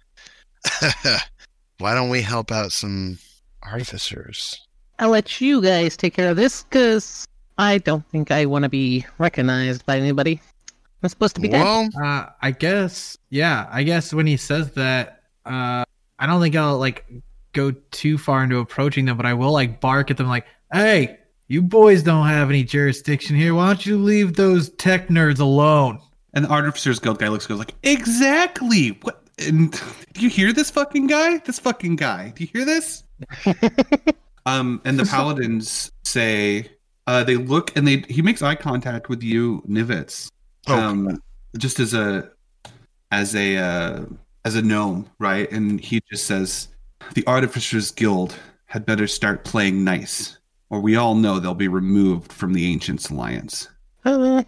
that. Why don't we help out some artificers? I'll let you guys take care of this because I don't think I want to be recognized by anybody. I'm supposed to be dead. Well, Uh, I guess, yeah. I guess when he says that, uh, I don't think I'll like go too far into approaching them, but I will like bark at them, like, "Hey, you boys don't have any jurisdiction here. Why don't you leave those tech nerds alone?" And the Artificers Guild guy looks goes like, exactly. What? And do you hear this fucking guy? This fucking guy. Do you hear this? um, and the Paladins say, uh, they look and they he makes eye contact with you, Nivitz. Oh. Um, just as a as a uh, as a gnome, right? And he just says, the Artificers Guild had better start playing nice, or we all know they'll be removed from the Ancients Alliance. kind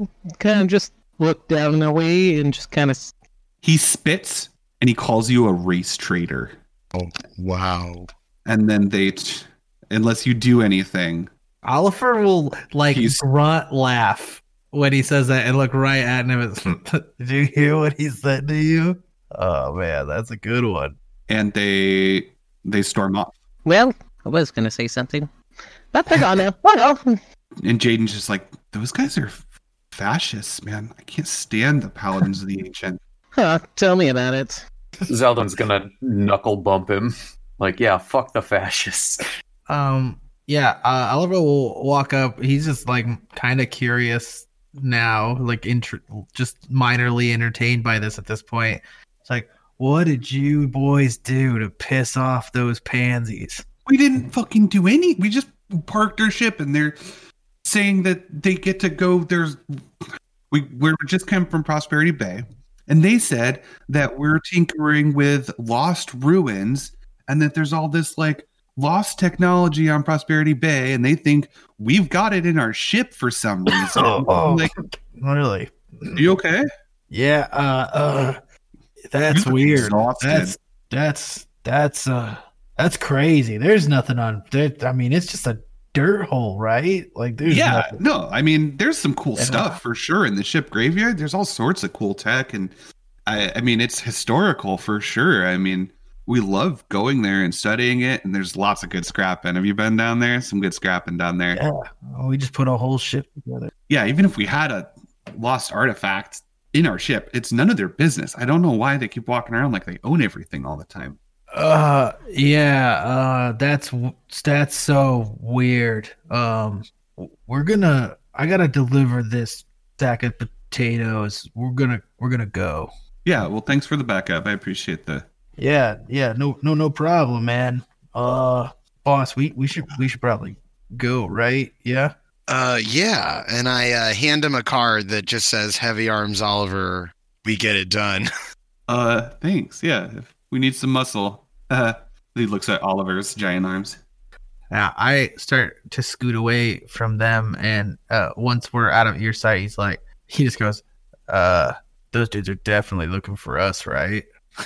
of just look down away and just kind of. He spits and he calls you a race traitor. oh, wow. And then they, t- unless you do anything, Oliver will like He's- grunt laugh when he says that and look right at him. Did you hear what he said to you? Oh man, that's a good one. and they they storm off. Well, I was gonna say something, but they're gone now. Well, And Jaden's just like, those guys are fascists, man. I can't stand the Paladins of the Ancient. huh, tell me about it. Zeldin's gonna knuckle bump him. Like, yeah, fuck the fascists. Um, yeah, uh, Oliver will walk up. He's just like kind of curious now, like inter- just minorly entertained by this at this point. It's like, what did you boys do to piss off those pansies? We didn't fucking do any. We just parked our ship, and they're saying that they get to go. There's we we're just come from Prosperity Bay, and they said that we're tinkering with lost ruins, and that there's all this like lost technology on Prosperity Bay, and they think we've got it in our ship for some reason. Oh, Like, really? are you okay? Yeah. Uh. uh that's You look weird. exhausted. That's that's that's uh that's crazy. There's nothing on. There, I mean, it's just a dirt hole, right? Like there's Yeah, nothing. no, I mean, there's some cool Yeah. stuff for sure in the ship graveyard. There's all sorts of cool tech, and I, I mean, it's historical for sure. I mean, we love going there and studying it, and there's lots of good scrapping. Have you been down there? Some good scrapping down there. Yeah. Oh, we just put a whole ship together. Yeah, even if we had a lost artifact in our ship, it's none of their business. I don't know why they keep walking around like they own everything all the time. Uh, yeah, uh, that's that's so weird. Um, we're gonna, I gotta deliver this sack of potatoes. We're gonna, we're gonna go. Yeah, well, thanks for the backup. I appreciate the. Yeah. Yeah. No. No. No problem, man. Uh, boss, we we should we should probably go, right? Yeah. Uh, yeah, and I uh, hand him a card that just says "Heavy Arms Oliver." We get it done. Uh, thanks. Yeah, if we need some muscle. Uh, he looks at Oliver's giant arms. Now I start to scoot away from them, and uh, once we're out of earsight, he's like, he just goes, Uh, those dudes are definitely looking for us, right?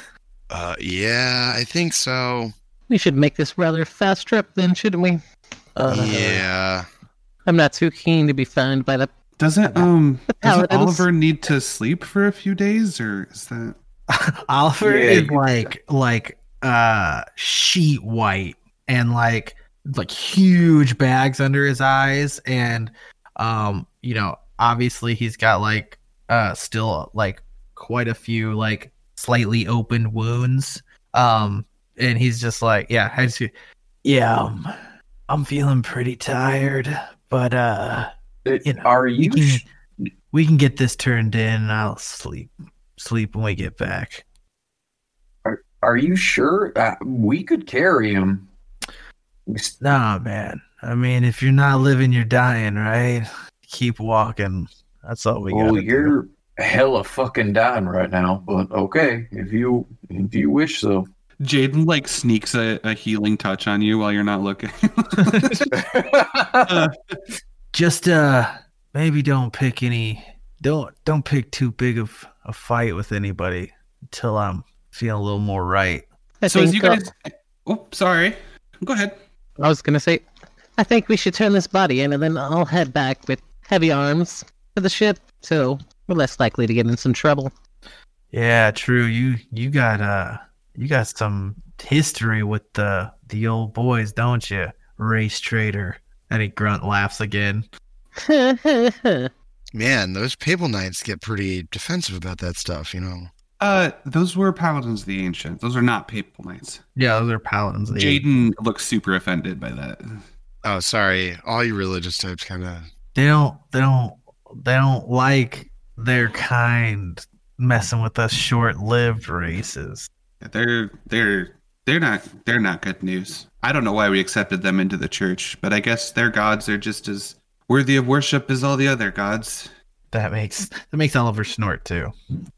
Uh, yeah, I think so. We should make this rather fast trip, then, shouldn't we? Uh, Yeah. I'm not too keen to be found by the. Doesn't um doesn't Paladins. Oliver need to sleep for a few days, or is that? Oliver Yeah, is you- like like uh sheet white and like like huge bags under his eyes, and um you know obviously he's got like uh still like quite a few like slightly open wounds, um and he's just like, yeah, I just, yeah. Um, I'm feeling pretty tired, but uh, It- You know, are we you? can sh- we can get this turned in, and I'll sleep sleep when we get back. Are you sure? Uh, we could carry him. Nah, man. I mean, if you're not living, you're dying, right? Keep walking. That's all we Well, got. you're hella fucking dying right now, but okay, if you if you wish so. Jaden like sneaks a, a healing touch on you while you're not looking. Just uh, maybe don't pick any. Don't don't pick too big of a fight with anybody until I'm feeling a little more right. I So as think, you uh, guys, oh, sorry, go ahead. I was gonna say, I think we should turn this body in, and then I'll head back with heavy arms to the ship, so we're less likely to get in some trouble. Yeah, true. You you got uh you got some history with the the old boys, don't you, race trader? And he grunt laughs again. Man, those Papal Knights get pretty defensive about that stuff, you know. Uh, those were Paladins of the Ancient. Those are not Papal Knights. Yeah, those are paladins. They- Jaden looks super offended by that. Oh, sorry. All you religious types kind of. They don't they don't they don't like their kind messing with us short-lived races. They're they're they're not they're not good news. I don't know why we accepted them into the church, but I guess their gods are just as worthy of worship as all the other gods. That makes that makes Oliver snort too.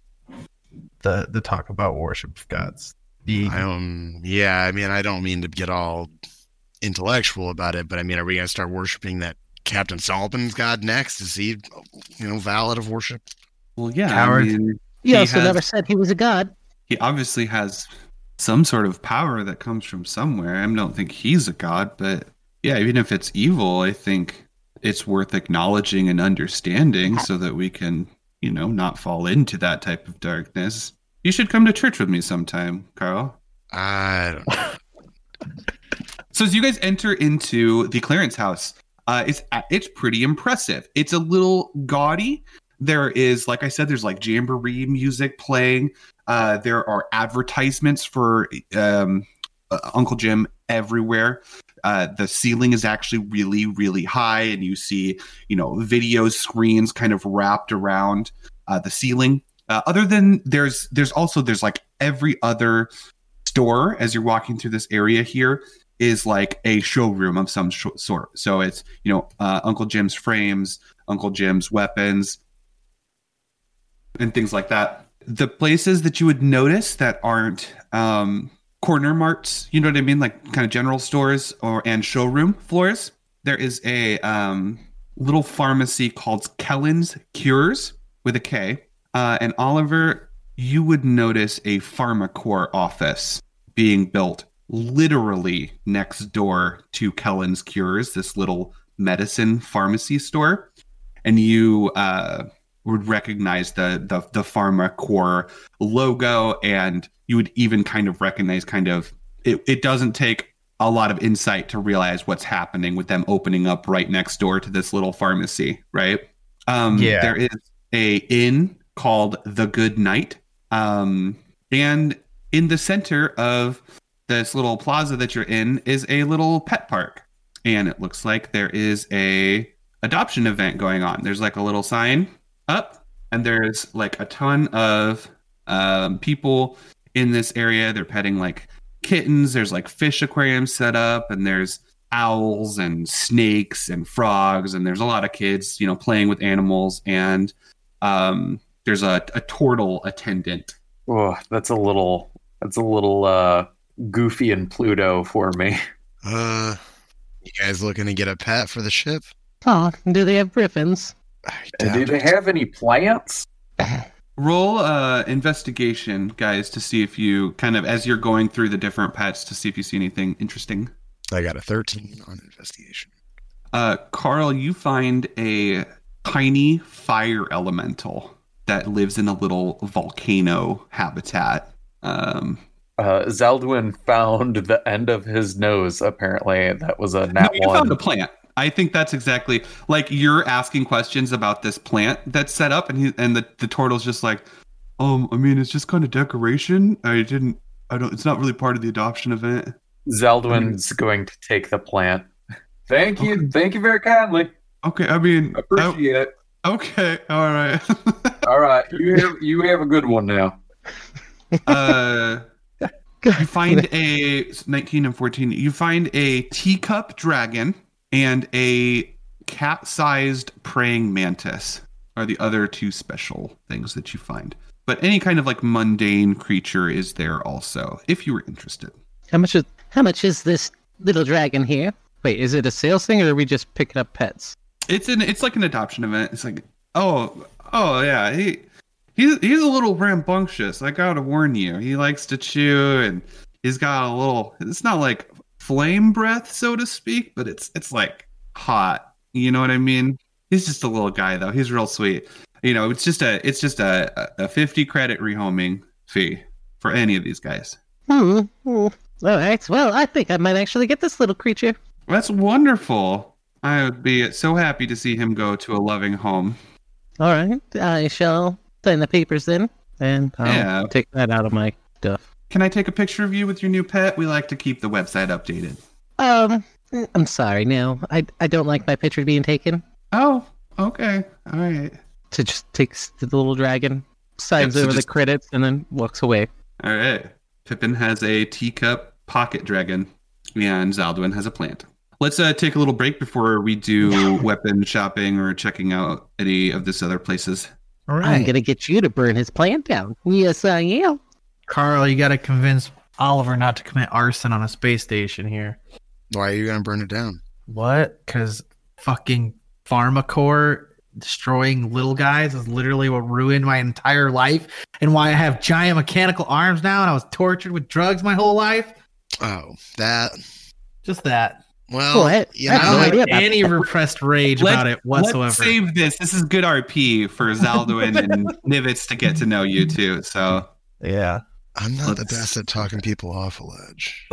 The the talk about worship of gods. The I um yeah, I mean I don't mean to get all intellectual about it, but I mean are we gonna start worshiping that Captain Solomon's god next? Is he you know valid of worship? Well, yeah, Coward. I mean, You he also has- never said he was a god. he obviously has some sort of power that comes from somewhere. I don't think he's a god, but yeah, even if it's evil, I think it's worth acknowledging and understanding so that we can, you know, not fall into that type of darkness. You should come to church with me sometime, Carl. I don't know. So as you guys enter into the clearance house, uh, it's it's pretty impressive. It's a little gaudy. There is, like I said, there's like jamboree music playing. Uh, there are advertisements for um, uh, Uncle Jim everywhere. Uh, the ceiling is actually really, really high, and you see, you know, video screens kind of wrapped around uh, the ceiling. Uh, other than there's there's also there's like every other store as you're walking through this area here is like a showroom of some sh- sort. So it's, you know, uh, Uncle Jim's frames, Uncle Jim's weapons, and things like that. The places that you would notice that aren't um, corner marts, you know what I mean, like kind of general stores or and showroom floors, there is a um, little pharmacy called Kellen's Cures with a K. Uh, and Oliver, you would notice a PharmaCore office being built literally next door to Kellen's Cures, this little medicine pharmacy store. And you uh, would recognize the, the, the PharmaCore logo, and you would even kind of recognize kind of, it, it doesn't take a lot of insight to realize what's happening with them opening up right next door to this little pharmacy, right? Um, Yeah. There is a inn called The Good Night. Um, and in the center of this little plaza that you're in is a little pet park. And it looks like there is a adoption event going on. There's like a little sign up, and there's like a ton of um, people in this area. They're petting like kittens. There's like fish aquariums set up, and there's owls and snakes and frogs, and there's a lot of kids, you know, playing with animals. And um, there's a, a turtle attendant. Oh, that's a little that's a little uh, Goofy and Pluto for me. Uh, you guys looking to get a pet for the ship? Oh, do they have griffins? I And doubt do they it. have any plants? Roll uh, investigation, guys, to see if you kind of, as you're going through the different pets, to see if you see anything interesting. I got a thirteen on investigation. Uh, Carl, you find a tiny fire elemental that lives in a little volcano habitat. Um, Uh, Zeldwin found the end of his nose, apparently. That was a no, nat you one. found a plant. I think that's exactly like you're asking questions about this plant that's set up, and he and the, the turtle's just like, um, I mean, it's just kind of decoration. I didn't, I don't. It's not really part of the adoption event. Zeldwin's going to take the plant. Thank you. Thank you very kindly. Okay, I mean, Appreciate it. I- okay, all right. All right. You have, you have a good one now. uh, you find a nineteen and fourteen. You find a teacup dragon and a cat-sized praying mantis are the other two special things that you find. But any kind of like mundane creature is there also, if you were interested. How much is how much is this little dragon here? Wait, is it a sales thing, or are we just picking up pets? It's an it's like an adoption event. It's like, oh, oh yeah, he he's he's a little rambunctious. I gotta warn you. He likes to chew, and He's got a little. It's not like flame breath, so to speak, but it's it's like hot. You know what I mean? He's just a little guy, though. He's real sweet. You know, it's just a it's just a a fifty credit rehoming fee for any of these guys. Hmm. hmm. All right. Well, I think I might actually get this little creature. That's wonderful. I would be so happy to see him go to a loving home. All right. I shall sign the papers then, and I'll Yeah. take that out of my stuff. Can I take a picture of you with your new pet? We like to keep the website updated. Um, I'm sorry. No, I I don't like my picture being taken. Oh, okay. All right. To just takes the little dragon, signs Yep, so over just- the credits, and then walks away. All right. Pippin has a teacup pocket dragon, and Zaldwin has a plant. Let's uh, take a little break before we do weapon shopping or checking out any of this other places. All I'm right. gonna get you to burn his plant down. Yes, I am. Carl, you got to convince Oliver not to commit arson on a space station here. Why are you gonna burn it down? What? Because fucking Pharmacore destroying little guys is literally what ruined my entire life and why I have giant mechanical arms now and I was tortured with drugs my whole life. Oh, that. Just that. Well, What? you I I have don't no know, have idea about any repressed rage Let's- about it whatsoever. Let's save this. This is good R P for Zaldwin and Nivitz to get to know you too. So Yeah. I'm not the Let's- best at talking people off a ledge.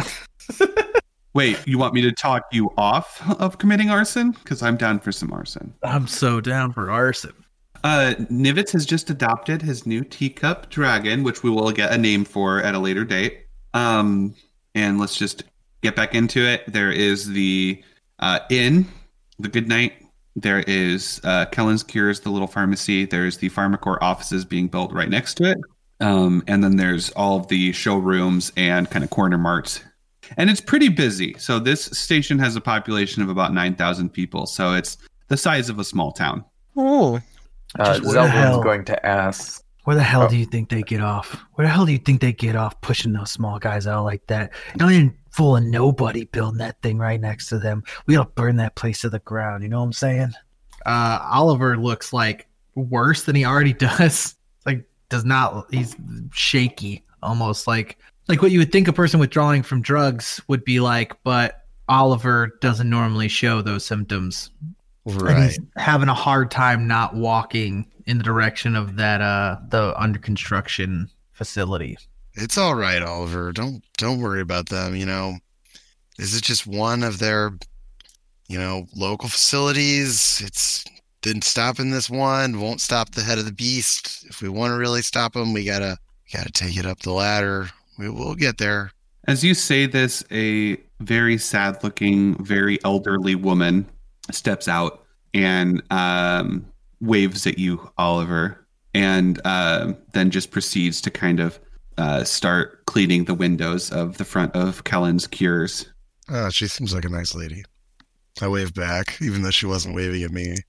wait, you want me to talk you off of committing arson? Because I'm down for some arson. I'm so down for arson. Uh, Nivitz has just adopted his new teacup dragon, which we will get a name for at a later date. Um, and let's just get back into it. There is the uh, inn, the Good Night. There is uh, Kellen's Cures, the little pharmacy. There's the Pharmacore offices being built right next to it. Um, and then there's all of the showrooms and kind of corner marts. And it's pretty busy. So this station has a population of about nine thousand people. So it's the size of a small town. Oh, Uh, Just where the hell? Zeldwin's going to ask. Where the hell Oh. do you think they get off? Where the hell do you think they get off pushing those small guys out like that? Not even full of nobody building that thing right next to them. We gotta burn that place to the ground. You know what I'm saying? Uh, Oliver looks like worse than he already does. Like does not. He's shaky, almost like like what you would think a person withdrawing from drugs would be like. But Oliver doesn't normally show those symptoms. And Right. he's having a hard time not walking in the direction of that uh the under construction facility. It's all right, Oliver. Don't don't worry about them. You know, this is just one of their, you know, local facilities. It's didn't stop in this one. Won't stop the head of the beast. If we want to really stop him, we gotta gotta take it up the ladder. We will get there. As you say this, a very sad looking, very elderly woman steps out and um, waves at you, Oliver, and uh, then just proceeds to kind of uh, start cleaning the windows of the front of Kellen's Cures. Oh, she seems like a nice lady. I waved back, even though she wasn't waving at me.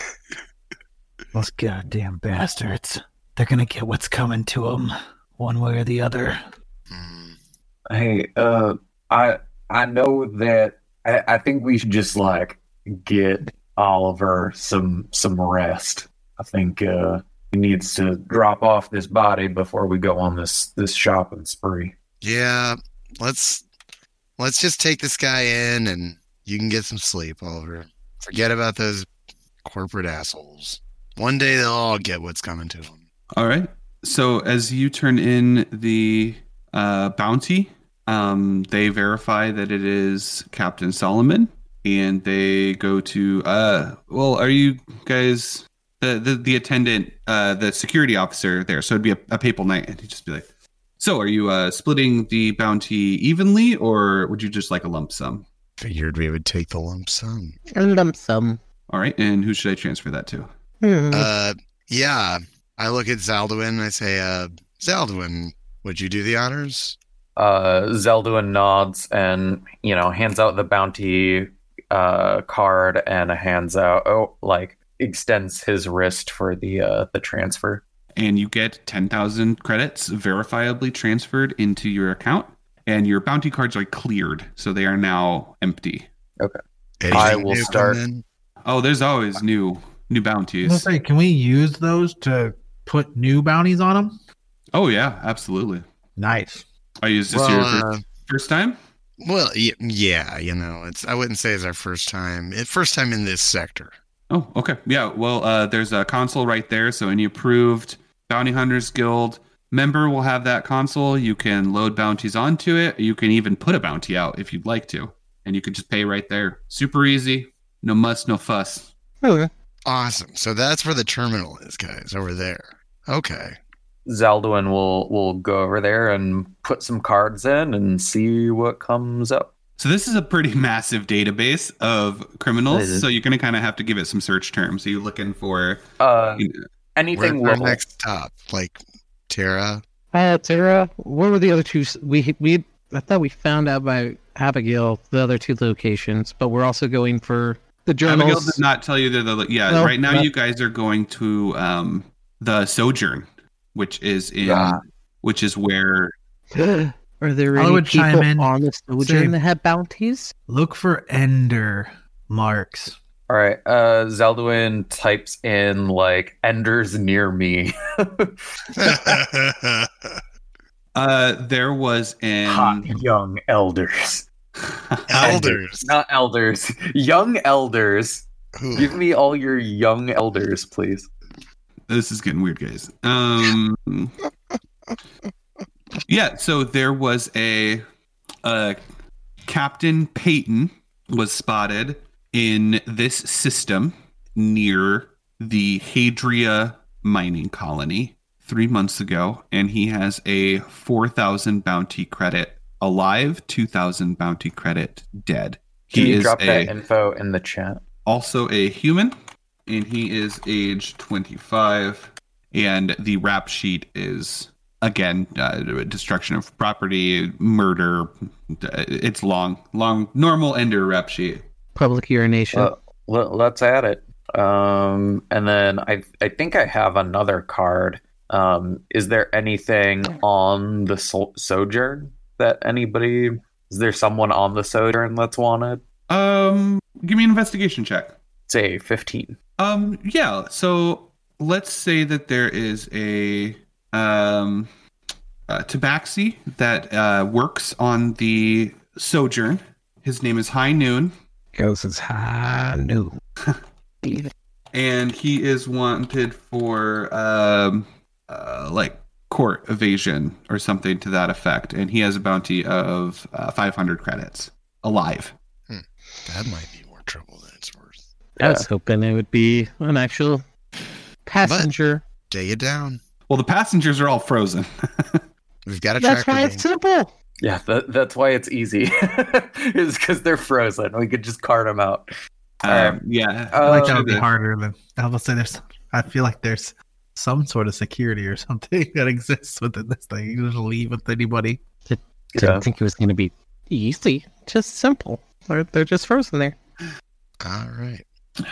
Those goddamn bastards. They're gonna get what's coming to them, one way or the other. Hmm. Hey, uh, I I know that I, I think we should just like get Oliver some some rest. I think uh, he needs to drop off this body before we go on this this shopping spree. Yeah, let's let's just take this guy in, and you can get some sleep, Oliver. Forget about those corporate assholes. One day they'll all get what's coming to them. All right. So as you turn in the uh, bounty, um, they verify that it is Captain Solomon, and they go to. Uh, well, are you guys the the, the attendant, uh, the security officer there? So it'd be a, a papal knight, and he'd just be like, "So, are you uh, splitting the bounty evenly, or would you just like a lump sum?" Figured we would take the lump sum. a lump sum. All right, and who should I transfer that to? Hmm. Uh, yeah. I look at Zaldwin and I say, uh, Zaldwin, would you do the honors? Uh, Zeldwin nods and you know hands out the bounty uh, card and hands out oh like extends his wrist for the uh, the transfer. And you get ten thousand credits verifiably transferred into your account, and your bounty cards are cleared, so they are now empty. Anything I will new come start- in? Oh, there's always new new I was bounties. gonna say, can we use those to put new bounties on them? Oh yeah, absolutely. Nice. I use this Well, here uh, for first time? Well, y- yeah, you know, it's. I wouldn't say it's our first time. It, first time in this sector. Oh, okay. Yeah, well, uh, there's a console right there, so any approved Bounty Hunters Guild member will have that console. You can load bounties onto it. You can even put a bounty out if you'd like to, and you can just pay right there. Super easy. No muss, no fuss. Okay. Awesome. So that's where the terminal is, guys, over there. Okay. Zalduin will will go over there and put some cards in and see what comes up. So this is a pretty massive database of criminals, It is. so you're going to kind of have to give it some search terms. Are you looking for... Uh, you know, anything Where's our level. next stop? Like Terra? Uh, Tara, what were the other two? s- We we I thought we found out by Abigail the other two locations, but we're also going for the Abigail journals. did not tell you they're the... Yeah, No, right now not- you guys are going to um, the Sojourn, which is in... Yeah. Which is where... Are there I any would chime people in, on the say- Sojourn that have bounties? Look for Ender marks. All right. Uh, Zalduin types in like "Enders near me." Uh, there was an... Hot young elders, Elders. not elders. Young elders. Ooh. Give me all your young elders, please. This is getting weird, guys. Um, yeah, so there was a, uh Captain Peyton was spotted in this system near the Hadria mining colony three months ago, and he has a four thousand bounty credit alive, two thousand bounty credit dead. Can He you is drop a, that info in the chat? also a human, and he is age twenty-five, and the rap sheet is again uh, destruction of property, murder. It's long long normal Ender rap sheet. Public urination. Uh, let, let's add it. Um, and then I I think I have another card. Um, is there anything on the so- Sojourn that anybody? Is there someone on the Sojourn that's wanted? Um give me an investigation check. Say fifteen. Um yeah, so let's say that there is a um uh, tabaxi that uh works on the Sojourn. His name is High Noon, Goes as high noon. and he is wanted for um uh, like court evasion or something to that effect, and he has a bounty of uh, five hundred credits alive. That might be more trouble than it's worth. I was hoping it would be an actual passenger. Day it down. Well, the passengers are all frozen. We've got a That's tractor why beam. it's simple. Yeah, that, that's why it's easy. It's because they're frozen. We could just cart them out. um, yeah, Uh, I feel like that would be the- harder than I will say. There's, I feel like there's some sort of security or something that exists within this thing. You just leave with anybody. Yeah. Didn't think it was going to be easy. Just simple. They're, they're just frozen there. All right.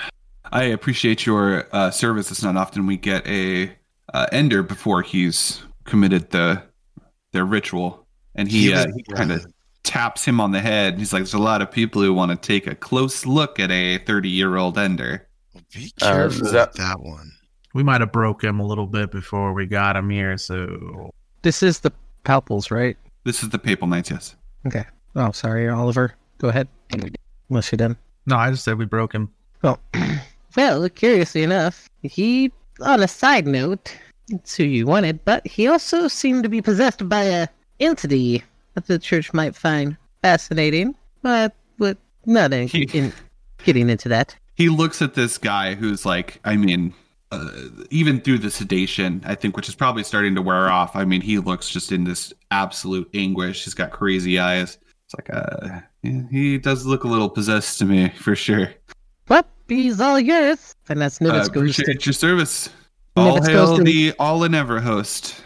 I appreciate your uh, service. It's not often we get a uh, Ender before he's committed the their ritual, and he, He was- uh, he kind of taps him on the head. He's like, "There's a lot of people who want to take a close look at a thirty-year-old Ender." Well, be Uh, careful is that- with that one. We might have broke him a little bit before we got him here, so This is the Palpals, right? This is the Papal Knights, yes. Okay. Oh, sorry, Oliver. Go ahead. Unless you're done. no, I just said we broke him. Well, well, curiously enough, he, on a side note, it's who you wanted, but he also seemed to be possessed by a entity that the church might find fascinating, but with not in, He- in getting into that. He looks at this guy who's like, I mean, uh, even through the sedation, I think, which is probably starting to wear off. I mean, he looks just in this absolute anguish. He's got crazy eyes. It's like, uh, yeah, he does look a little possessed to me, for sure. But he's all yours, and that's I Nivitz goes appreciate to. your service. All Nivitz hail goes to- the all and ever host.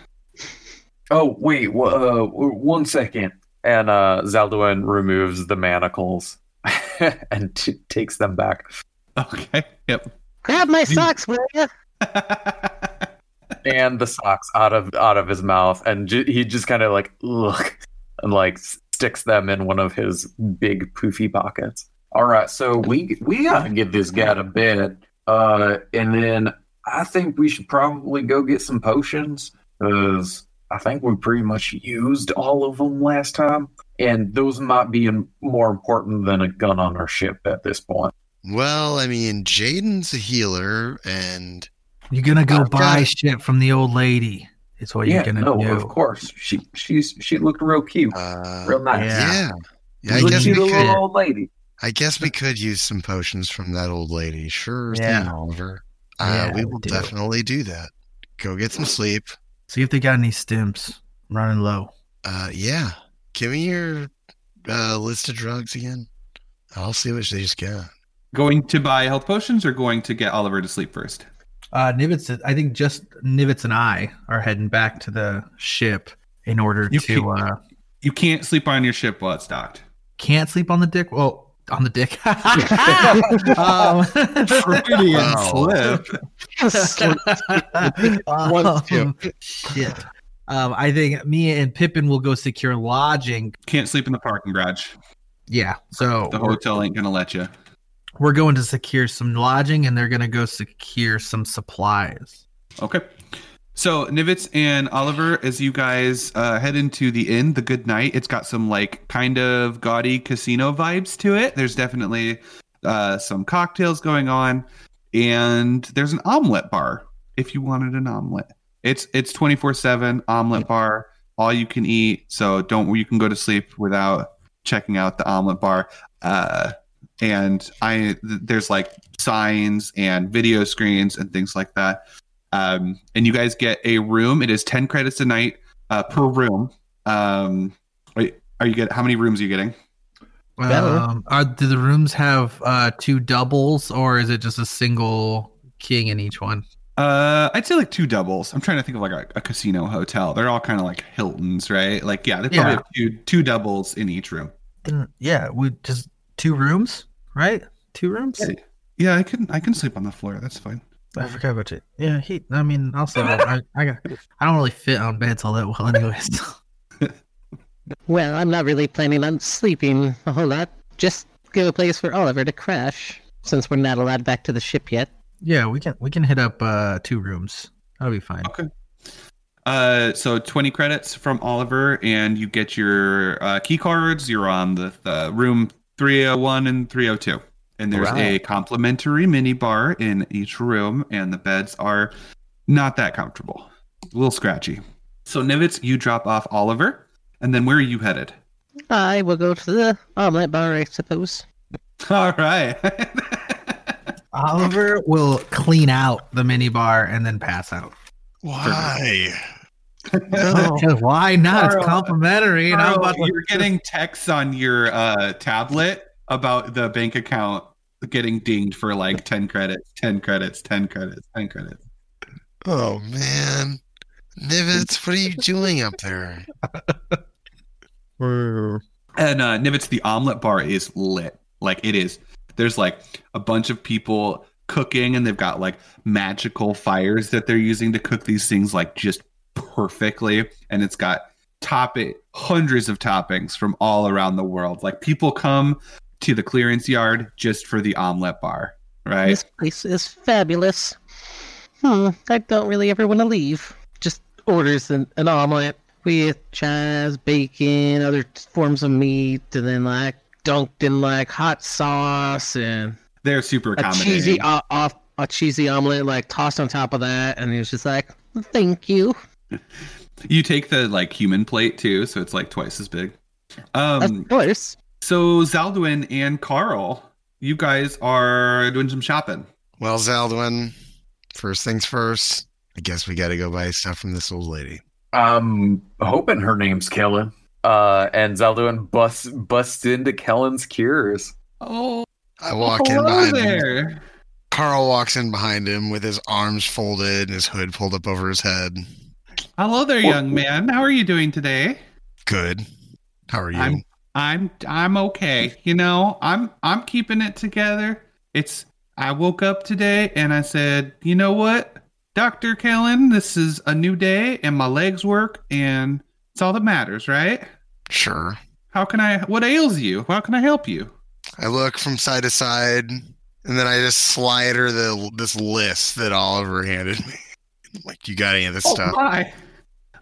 Oh wait, w- uh, one second. And uh, Zalduin removes the manacles and t- takes them back. Okay, yep. Grab my socks, will ya? And the socks out of out of his mouth, and ju- he just kind of like ugh, and like sticks them in one of his big poofy pockets. All right, so we we gotta get this guy to bed, uh, and then I think we should probably go get some potions because I think we pretty much used all of them last time. and those might be in, more important than a gun on our ship at this point. Well, I mean, Jaden's a healer, and You're gonna go I've buy got- shit from the old lady. It's what yeah, you're gonna no, do. of course. She she's she looked real cute, uh, real nice. Yeah. yeah, yeah. I Real guess cute we little could. old lady. I guess we could use some potions from that old lady. Sure Yeah. thing, Oliver. Uh, Yeah, we we will do. definitely do that. Go get some sleep. See if they got any stims. I'm running low. Uh, yeah. Give me your uh, list of drugs again. I'll see what they just got. Going to buy health potions or going to get Oliver to sleep first? Uh, Nivitz, I think just Nivitz and I are heading back to the ship in order You to. can't- Uh, You can't sleep on your ship while it's docked. can't sleep on the dick. Well, on the dick. um, Freudian Wow. slip. um, shit. Um, I think me and Pippin will go secure lodging. Can't sleep in the parking garage. Yeah, so The we're, hotel ain't gonna let you. we're going to secure some lodging, and they're going to go secure some supplies. Okay. So Nivitz and Oliver, as you guys uh, head into the inn, the Good Night, it's got some like kind of gaudy casino vibes to it. There's definitely uh, some cocktails going on, and there's an omelet bar if you wanted an omelet. It's it's twenty-four seven omelet bar, all you can eat. So don't you can go to sleep without checking out the omelet bar. Uh, and I th- there's like signs and video screens and things like that. Um, and you guys get a room. It is ten credits a night uh, per room. Um, wait, are you get how many rooms are you getting? Better. Um, are do the rooms have uh, two doubles, or is it just a single king in each one? Uh, I'd say like two doubles. I'm trying to think of like a, a casino hotel. They're all kind of like Hiltons, right? Like yeah, they probably Yeah. have two two doubles in each room. Then, yeah, we just two rooms, right? Two rooms. Yeah. Yeah, I can I can sleep on the floor. That's fine. I forgot about you. Yeah, he. I mean, I'll say that. I, I got. I don't really fit on beds all that well, anyways. Well, I'm not really planning on sleeping a whole lot. Just go a place for Oliver to crash, since we're not allowed back to the ship yet. Yeah, we can we can hit up uh two rooms. That'll be fine. Okay. Uh, so twenty credits from Oliver, and you get your uh, key cards. You're on the, the room three oh one and three oh two. And there's Wow. a complimentary mini bar in each room, and the beds are not that comfortable. A little scratchy. So, Nivitz, you drop off Oliver, and then where are you headed? I will go to the omelet bar, I suppose. All right. Oliver will clean out the mini bar and then pass out. Why? Because why not? Carl, It's complimentary, and I'm Carl, about to. you're getting texts on your uh, tablet about the bank account getting dinged for like ten credits, ten credits, ten credits, ten credits. Oh man, Nivitz, what are you doing up there? And uh, Nivitz, the omelet bar is lit. Like it is. There's like a bunch of people cooking, and they've got like magical fires that they're using to cook these things like just perfectly. And it's got topping hundreds of toppings from all around the world. Like people come to the clearance yard just for the omelet bar, right? This place is fabulous. Hmm, I don't really ever want to leave. Just orders an, an omelet with chives, bacon, other forms of meat, and then like dunked in like hot sauce and They're super a accommodating. cheesy uh, off a cheesy omelet like tossed on top of that, and he was just like, "Thank you." You take the like human plate too, so it's like twice as big. Um, Of course. so Zaldwin and Carl, you guys are doing some shopping. Well, Zaldwin, first things first. I guess we got to go buy stuff from this old lady. I'm hoping her name's Kellen. Uh, and Zalduin busts busts into Kellen's cures. Oh, I walk in hello behind him. there. Carl walks in behind him with his arms folded and his hood pulled up over his head. Hello there, young man. How are you doing today? Good. How are you? I'm I'm I'm okay. You know, I'm I'm keeping it together. It's I woke up today and I said, you know what, Doctor Kellen, this is a new day and my legs work and it's all that matters, right? Sure. How can I? What ails you? How can I help you? I look from side to side, and then I just slide her the this list that Oliver handed me. Like, you got any of this Oh stuff? my!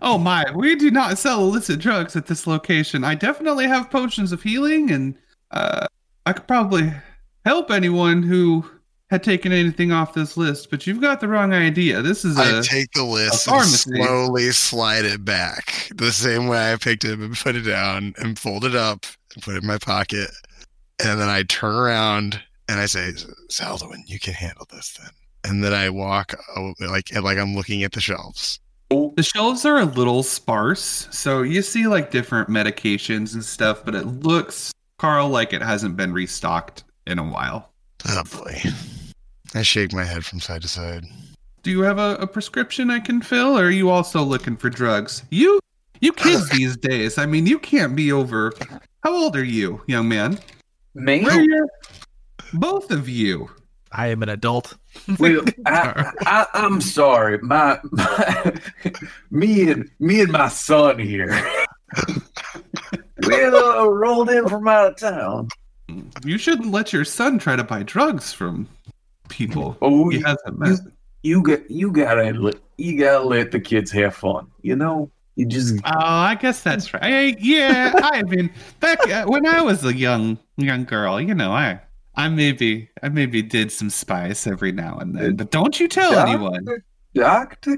Oh my, we do not sell illicit drugs at this location. I definitely have potions of healing, and uh, I could probably help anyone who had taken anything off this list, but you've got the wrong idea. This is a I take the list a and pharmacy. slowly slide it back the same way I picked it and put it down and fold it up and put it in my pocket. And then I turn around and I say, Zaldwin, you can handle this then. And then I walk oh, like like I'm looking at the shelves. The shelves are a little sparse, so you see like different medications and stuff, but it looks, Carl, like it hasn't been restocked in a while. Oh boy. I shake my head from side to side. Do you have a, a prescription I can fill, or are you also looking for drugs? You you kids these days, I mean, you can't be over... How old are you, young man? Me? Where are you? Both of you. I am an adult. Well, I, I, I'm sorry. My, my me and me and my son here. we uh, rolled in from out of town. You shouldn't let your son try to buy drugs from people Oh, he you, hasn't met. you, you got you gotta let you gotta let the kids have fun. You know, you just Oh, I guess that's right. I, yeah, I mean, back uh, when I was a young young girl, you know, I I maybe I maybe did some spice every now and then, but don't you tell Doctor anyone. Doctor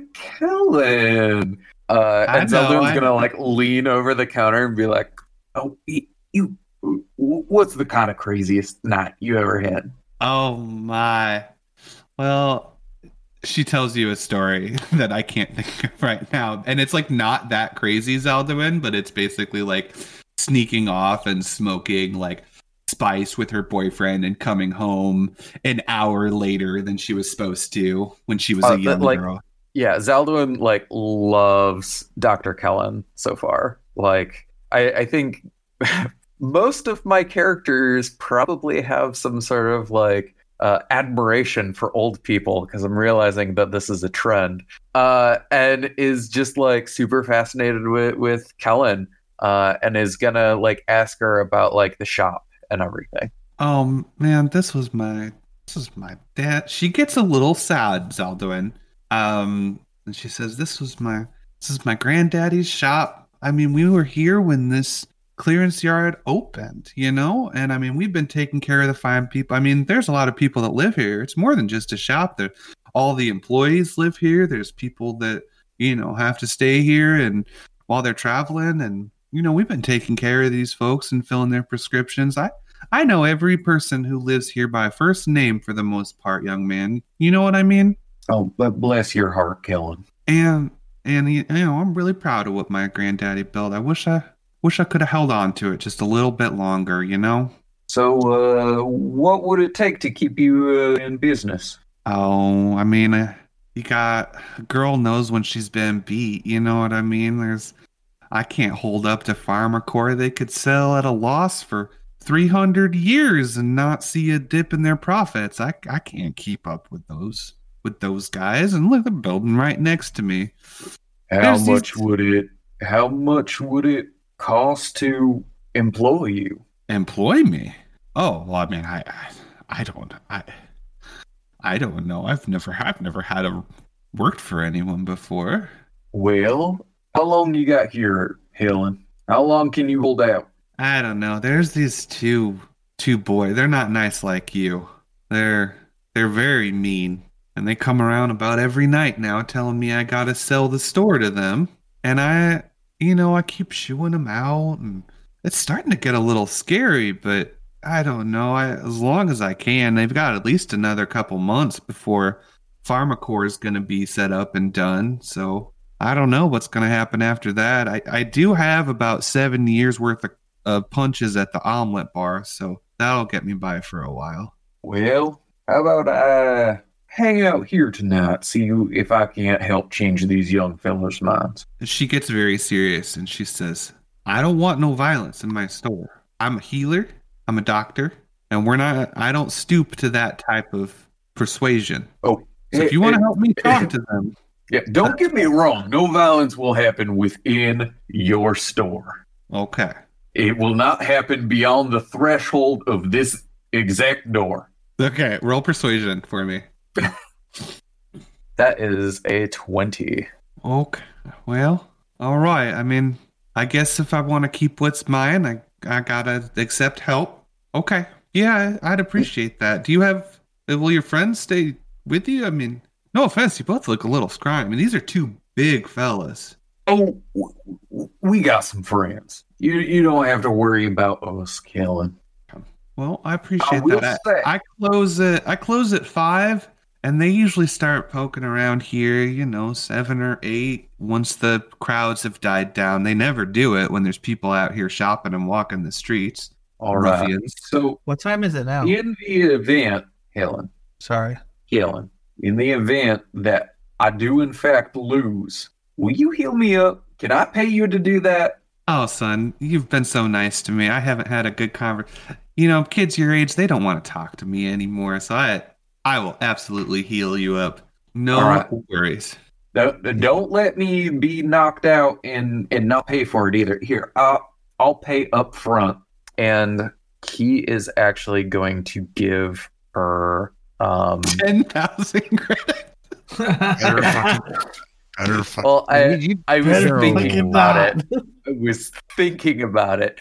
Kellen. Uh, I and know, Zeldwin's I gonna know. like lean over the counter and be like, Oh, you, you. What's the kind of craziest night you ever had? Oh my. Well, she tells you a story that I can't think of right now, and it's like not that crazy, Zaldwin, but it's basically like sneaking off and smoking like spice with her boyfriend and coming home an hour later than she was supposed to when she was Uh, a but, young like, girl. yeah, Zaldwin like loves Doctor Kellen so far. Like, I, I think most of my characters probably have some sort of like uh, admiration for old people because I'm realizing that this is a trend, uh, and is just like super fascinated with with Kellen, uh, and is gonna like ask her about like the shop and everything. Oh man, this was my this was my dad. She gets a little sad, Zaldwin. Um, and she says, "This was my this is my granddaddy's shop. I mean, we were here when this clearance yard opened, you know, and I mean, we've been taking care of the fine people. I mean, there's a lot of people that live here. It's more than just a shop. There, all the employees live here. There's people that you know have to stay here and while they're traveling, and you know, we've been taking care of these folks and filling their prescriptions. I." I know every person who lives here by first name for the most part, young man. You know what I mean? Oh, but bless your heart, Kellen. And and you know, I'm really proud of what my granddaddy built. I wish I wish I could have held on to it just a little bit longer, you know? So, uh, what would it take to keep you uh, in business? Oh, I mean, uh, you got a girl knows when she's been beat, you know what I mean? There's I can't hold up to Farmer Core. They could sell at a loss for three hundred years and not see a dip in their profits. I, I can't keep up with those with those guys. And look, they're building right next to me. How There's much these- would it? How much would it cost to employ you? Employ me? Oh, well, I mean, I, I, I don't, I, I don't know. I've never, I've never had a worked for anyone before. Well, how long you got here, Helen? How long can you hold out? I don't know. There's these two, two boys. They're not nice like you. They're, they're very mean, and they come around about every night now, telling me I gotta sell the store to them. And I, you know, I keep shooing them out, and it's starting to get a little scary. But I don't know. I, as long as I can, they've got at least another couple months before PharmaCore is going to be set up and done. So I don't know what's going to happen after that. I, I do have about seven years worth of, of punches at the omelet bar, so that'll get me by for a while. Well, how about I hang out here tonight, see if I can't help change these young fellas' minds? She gets very serious and she says, I don't want no violence in my store. I'm a healer, I'm a doctor, and we're not, I don't stoop to that type of persuasion. Oh, So if you want to help me talk to them, yeah, don't get me wrong. No violence will happen within your store. okay. It will not happen beyond the threshold of this exact door. Okay, roll persuasion for me. That is a twenty. Okay, well, All right. I mean, I guess if I want to keep what's mine, I I gotta accept help. Okay. Yeah, I'd appreciate that. Do you have? Will your friends stay with you? I mean, no offense, you both look a little scrawny. I mean, these are two big fellas. Oh, w- w- we got some friends. You you don't have to worry about us, Kellen. Well, I appreciate I will that. say- I, I close at I close at five, and they usually start poking around here. You know, seven or eight. Once the crowds have died down, they never do it when there's people out here shopping and walking the streets. All right. Ruffians. So What time is it now? in the event, Helen, Sorry. Kellen, in the event that I do in fact lose, will you heal me up? Can I pay you to do that? Oh, son, you've been so nice to me. I haven't had a good conversation. You know, kids your age, they don't want to talk to me anymore. So I, I will absolutely heal you up. No All right. worries. Don't, don't let me be knocked out and, and not pay for it either. Here, I'll, I'll pay up front. And he is actually going to give her um ten thousand credits. Better fucking. Better fucking. well I You I was better thinking about it. I was thinking about it.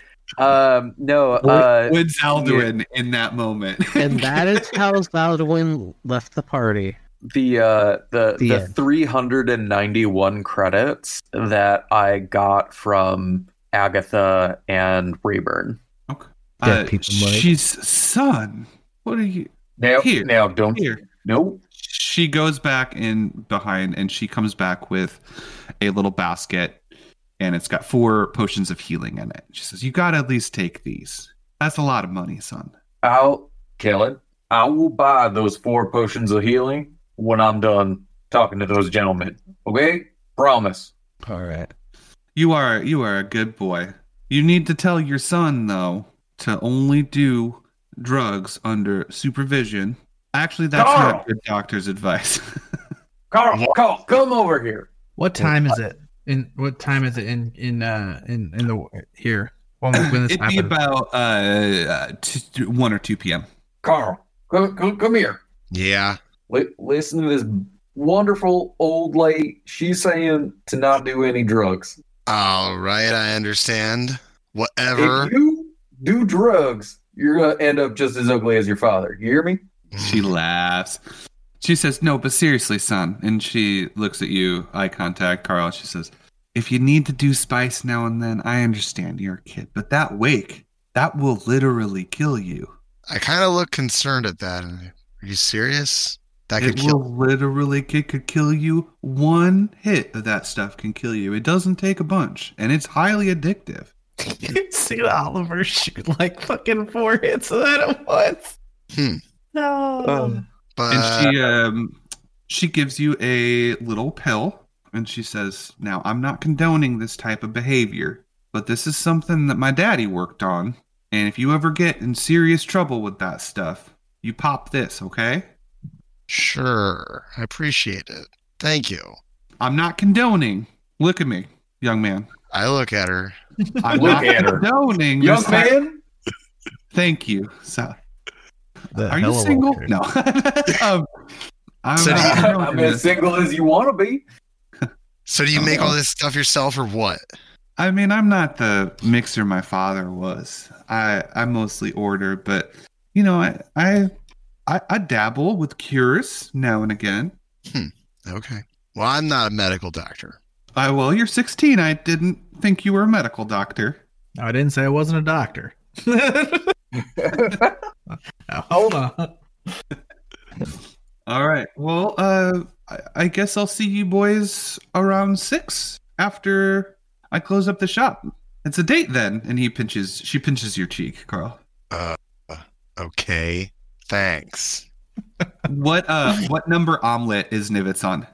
Um no uh Woods Alduin in that moment. And that is how Zaldwin left the party. the uh the The the end. three hundred ninety-one credits that I got from Agatha and Rayburn. Okay. Dead Uh, people, Mike. she's son. What are you? Now, Here. now don't Here. no. She goes back in behind and she comes back with a little basket and it's got four potions of healing in it. She says, "You got to at least take these. That's a lot of money, son." I'll Kellen. I will buy those four potions of healing when I'm done talking to those gentlemen. Okay? Promise. All right. You are you are a good boy. You need to tell your son though to only do drugs under supervision. Actually, that's Carl! not good doctor's advice. Carl, Carl, come over here. What time is it? In what time is it in in uh in in the here when, when this It'd be happened? about uh t- one or two p.m. Carl, come, come, come here. Yeah. Li- listen to this wonderful old lady. She's saying to not do any drugs. All right. I understand. Whatever. If you do drugs, you're gonna end up just as ugly as your father. You hear me? She laughs. She says, "No, but seriously, son." And she looks at you, eye contact, Carl. She says, "If you need to do spice now and then, I understand you're a kid. But that wake, that will literally kill you. I kind of look concerned at that. Are you serious? That could It kill. will literally, it could kill you. One hit of that stuff can kill you. It doesn't take a bunch. And it's highly addictive." See Oliver shoot like fucking four hits of that at once. Hmm. No. But And she um she gives you a little pill and she says, "Now, I'm not condoning this type of behavior, but this is something that my daddy worked on, and if you ever get in serious trouble with that stuff, you pop this, okay? sure, I appreciate it. Thank you. I'm not condoning. Look at me, young man. I look at her. I'm Look not at her. condoning Young this type- man? Thank you. So, The are you hell of a single? word. No. um, I'm So do not you- condoning I'm as this. single as you want to be. So do you make all this stuff yourself or what? I mean, I'm not the mixer my father was. I I mostly order, but you know, I I I, I dabble with cures now and again. Okay. Well, I'm not a medical doctor. I well, you're sixteen. I didn't think you were a medical doctor. No, I didn't say I wasn't a doctor. Now, hold on. All right. Well, uh, I, I guess I'll see you boys around six after I close up the shop. It's a date then. And he pinches. She pinches your cheek, Carl. Uh, okay. Thanks. What uh, what number omelet is Nivitz on?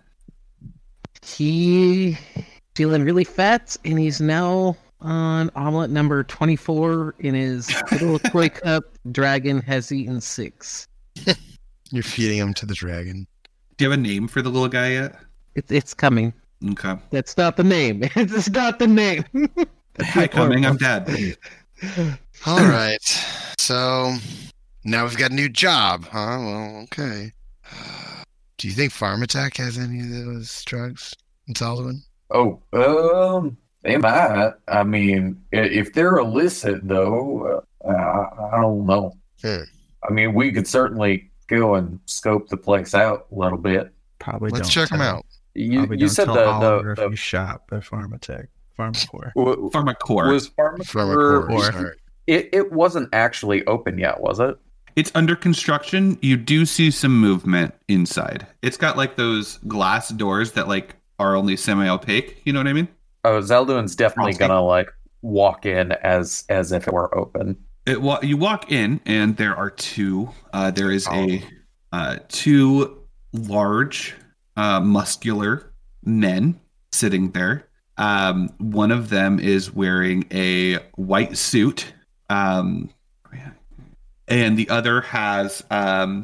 He feeling really fat, and he's now on omelet number twenty-four in his little toy cup. Dragon has eaten six. You're feeding him to the dragon. Do you have a name for the little guy yet? It's it's coming. Okay. That's not the name. It's not the name. Hi, coming. I'm dead. All right. So now we've got a new job, huh? Well, okay. Do you think Farm Attack has any of those drugs in Solomon? Oh, um, they might. I mean, i- if they're illicit, though, uh, I, I don't know. Hmm. I mean, we could certainly go and scope the place out a little bit. Probably Let's don't check them tell- out. You, Probably you don't said tell the, Oliver the, if you the shop at Pharmatech, Pharmacore. w- Pharmacore. was Pharmacore, Pharmacore, Or- sorry. It it wasn't actually open yet, was it? It's under construction. You do see some movement inside. It's got like those glass doors that like are only semi-opaque. You know what I mean? Oh, Zeldwin's definitely Frosty. gonna like walk in as as if it were open. It wa- you walk in and there are two. Uh, there is a uh, two large, uh, muscular men sitting there. Um, one of them is wearing a white suit, um, and the other has um,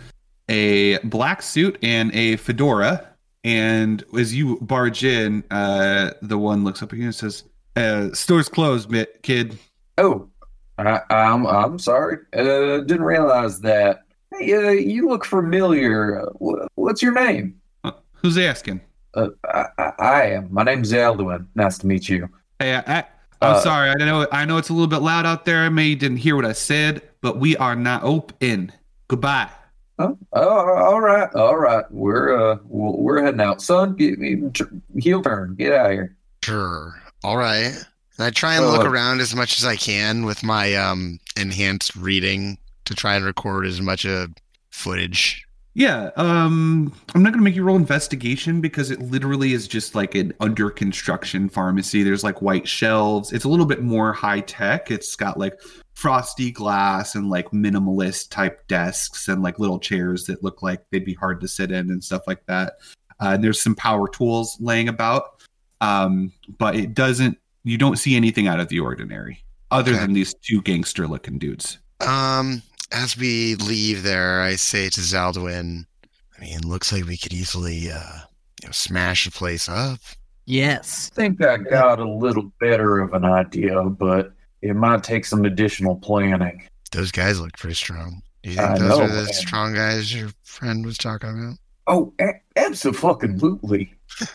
a black suit and a fedora. And as you barge in, uh, the one looks up at you and says, uh, "Store's closed, mi- kid." Oh, I, I'm I'm sorry. Uh, didn't realize that. Hey, uh, you look familiar. Uh, wh- What's your name? Uh, who's asking? Uh, I, I, I am. My name's Elduin. Nice to meet you. Hey, I, I, I'm Uh, sorry. I know. I know it's a little bit loud out there. Maybe you didn't hear what I said, but we are not open. Goodbye. Oh, oh, all right, all right. We're uh, we're we're heading out, son. Get me heel turn. Get out of here. Sure. All right. And I try and look Uh, around as much as I can with my um enhanced reading to try and record as much of footage. Yeah. Um. I'm not gonna make you roll investigation because it literally is just like an under construction pharmacy. There's like white shelves. It's a little bit more high tech. It's got like frosty glass and like minimalist type desks and like little chairs that look like they'd be hard to sit in and stuff like that. Uh, and there's some power tools laying about. Um. But it doesn't. You don't see anything out of the ordinary other Okay. than these two gangster looking dudes. Um, as we leave there, I say to Zaldwin, I mean, looks like we could easily uh you know smash the place up. Yes. I think I got a little better of an idea, but it might take some additional planning. Those guys look pretty strong. Do you think I those know, are the man. strong guys your friend was talking about? Oh, a- absolutely.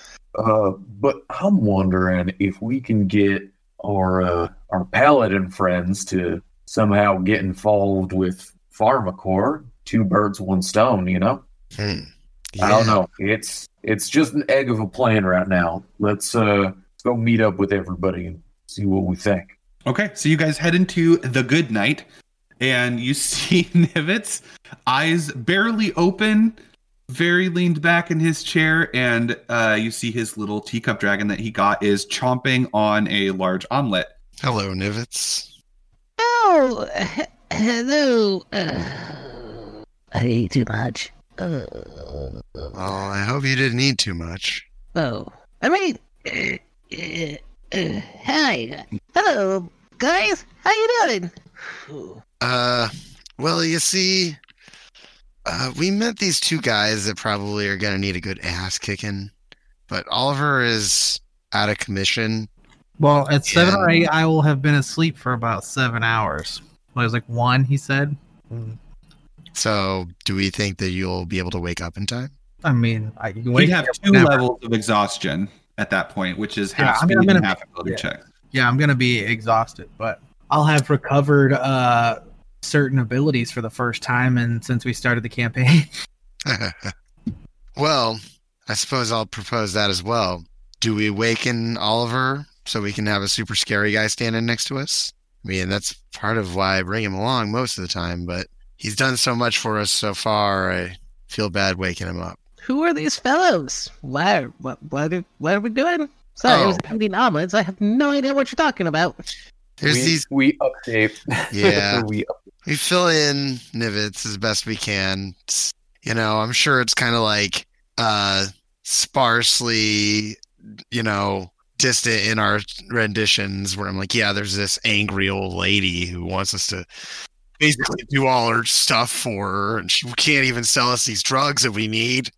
uh, but I'm wondering if we can get our uh, our paladin friends to somehow get involved with Pharmacore. Two birds, one stone. You know. Hmm. I don't Yeah. know. It's it's just an egg of a plan right now. Let's uh let's go meet up with everybody and see what we think. Okay, so you guys head into the good night, and you see Nivets, eyes barely open, very leaned back in his chair, and uh, you see his little teacup dragon that he got is chomping on a large omelet. Hello, Nivets. Oh, he- hello. Uh, I ate too much. Uh, Well, I hope you didn't eat too much. oh, I mean, uh, uh, uh, hi. Hello, guys. How you doing? Uh, well, you see, uh, we met these two guys that probably are gonna need a good ass kicking, but Oliver is out of commission. Well, at seven or Yeah. eight, I will have been asleep for about seven hours. Well, it was like one, he said. So, do we think that you'll be able to wake up in time? I mean, I you can We wake have up two whenever. levels of exhaustion at that point, which is Yeah, half I mean, speed I'm gonna and be- half ability yeah. check. Yeah, I'm gonna be exhausted, but I'll have recovered uh certain abilities for the first time, and since we started the campaign. Well, I suppose I'll propose that as well. Do we waken Oliver so we can have a super scary guy standing next to us? I mean, that's part of why I bring him along most of the time, but he's done so much for us so far, I feel bad waking him up. Who are these fellows? Why? What? What? Are, what are we doing? Sorry, I was Oh. eating omelets. I have no idea what you're talking about. There's we, these, we update. Yeah. we up- we fill in Nivets as best we can. It's- you know, I'm sure it's kind of like uh sparsely, you know, distant in our renditions where I'm like, yeah, there's this angry old lady who wants us to basically do all her stuff for her, and she can't even sell us these drugs that we need.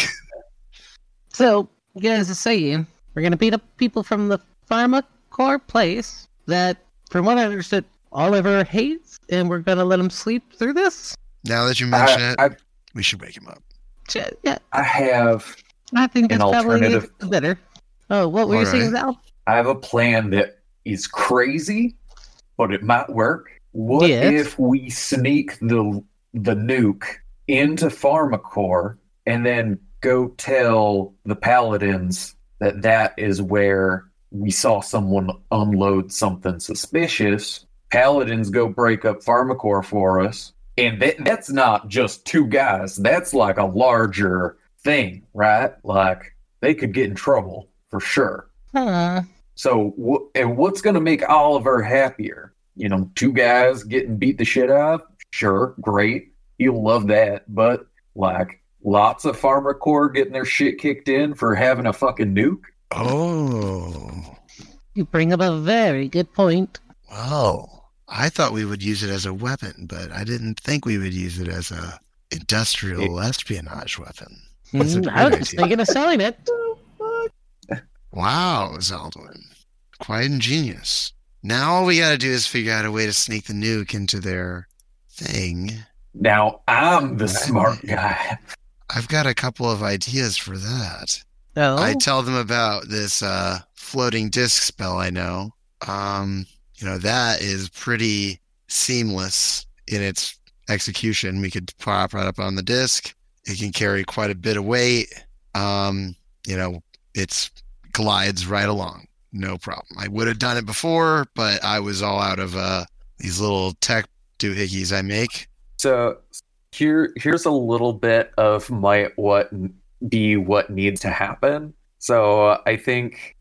So, you guys are saying we're gonna beat up people from the Pharmacore place that, from what I understood, Oliver hates, and we're gonna let him sleep through this? Now that you mention I, it, I, we should wake him up. Ch- Yeah, I have I think An that's probably alternative- better. Oh, what were All you saying, right. Val? I have a plan that is crazy, but it might work. What Yes. if we sneak the the nuke into Pharmacore and then go tell the Paladins that that is where we saw someone unload something suspicious? Paladins go break up Pharmacore for us, and that, that's not just two guys. That's like a larger thing, right? Like they could get in trouble for sure. Huh. So, wh- and what's going to make Oliver happier? You know, two guys getting beat the shit out of? Sure, great. He'll love that. But, like, lots of Farmer Corps getting their shit kicked in for having a fucking nuke? Oh, You bring up a very good point. well, I thought we would use it as a weapon, but I didn't think we would use it as a industrial espionage weapon. That's a Mm, I was great just idea. thinking of selling it. Wow, Zeldwin. Quite ingenious. Now all we gotta do is figure out a way to sneak the nuke into their thing. Now, I'm the Right. smart guy. I've got a couple of ideas for that. Oh, I tell them about this uh, floating disc spell I know. Um, you know, that is pretty seamless in its execution. We could pop right up on the disc. It can carry quite a bit of weight. Um, you know, it's glides right along. No problem. I would have done it before, but I was all out of uh, these little tech doohickeys I make. So here, here's a little bit of might what be what needs to happen. So I think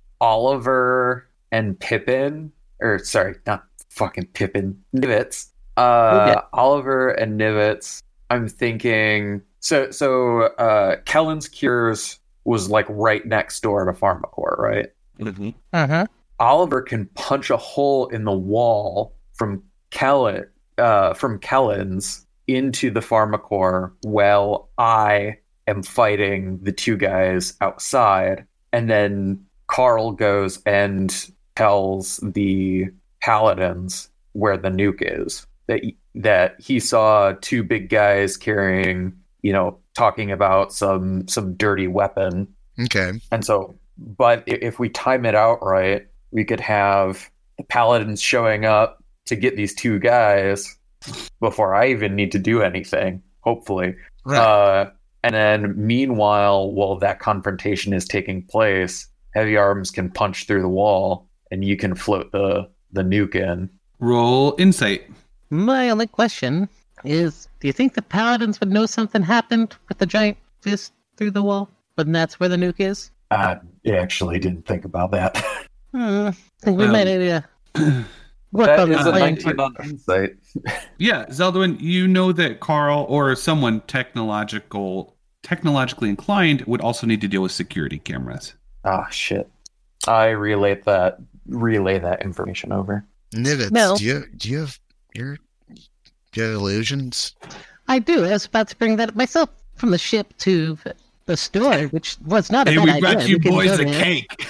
Oliver and Pippin, or sorry, not fucking Pippin, Nivets. Uh, Okay. Oliver and Nivets. I'm thinking. So so uh, Kellen's Cures was like right next door to Pharmacore, right? uh-huh. Oliver can punch a hole in the wall from Kellen, uh, from Kellen's into the Pharmacore while I am fighting the two guys outside. And then Carl goes and tells the Paladins where the nuke is. That that he saw two big guys carrying, you know, talking about some some dirty weapon. Okay. And so, but i- if we time it out right, we could have the Paladins showing up to get these two guys before I even need to do anything, hopefully. Right. Uh, and then, meanwhile, while that confrontation is taking place, Heavy Arms can punch through the wall and you can float the, the nuke in. Roll insight. My only question is, do you think the Paladins would know something happened with the giant fist through the wall? But that's where the nuke is? I actually didn't think about that. Hmm. I think we Um, might need to work That on the is a plan. nineteen on insight. Yeah, Zeldwin, you know that Carl or someone technological, technologically inclined would also need to deal with security cameras. Ah, shit. I relay that relay that information over. Nivets, No. do you do you have your do you have illusions? I do. I was about to bring that up myself from the ship to the store, which was not a Hey, bad we idea. brought you We can boys go a there. cake.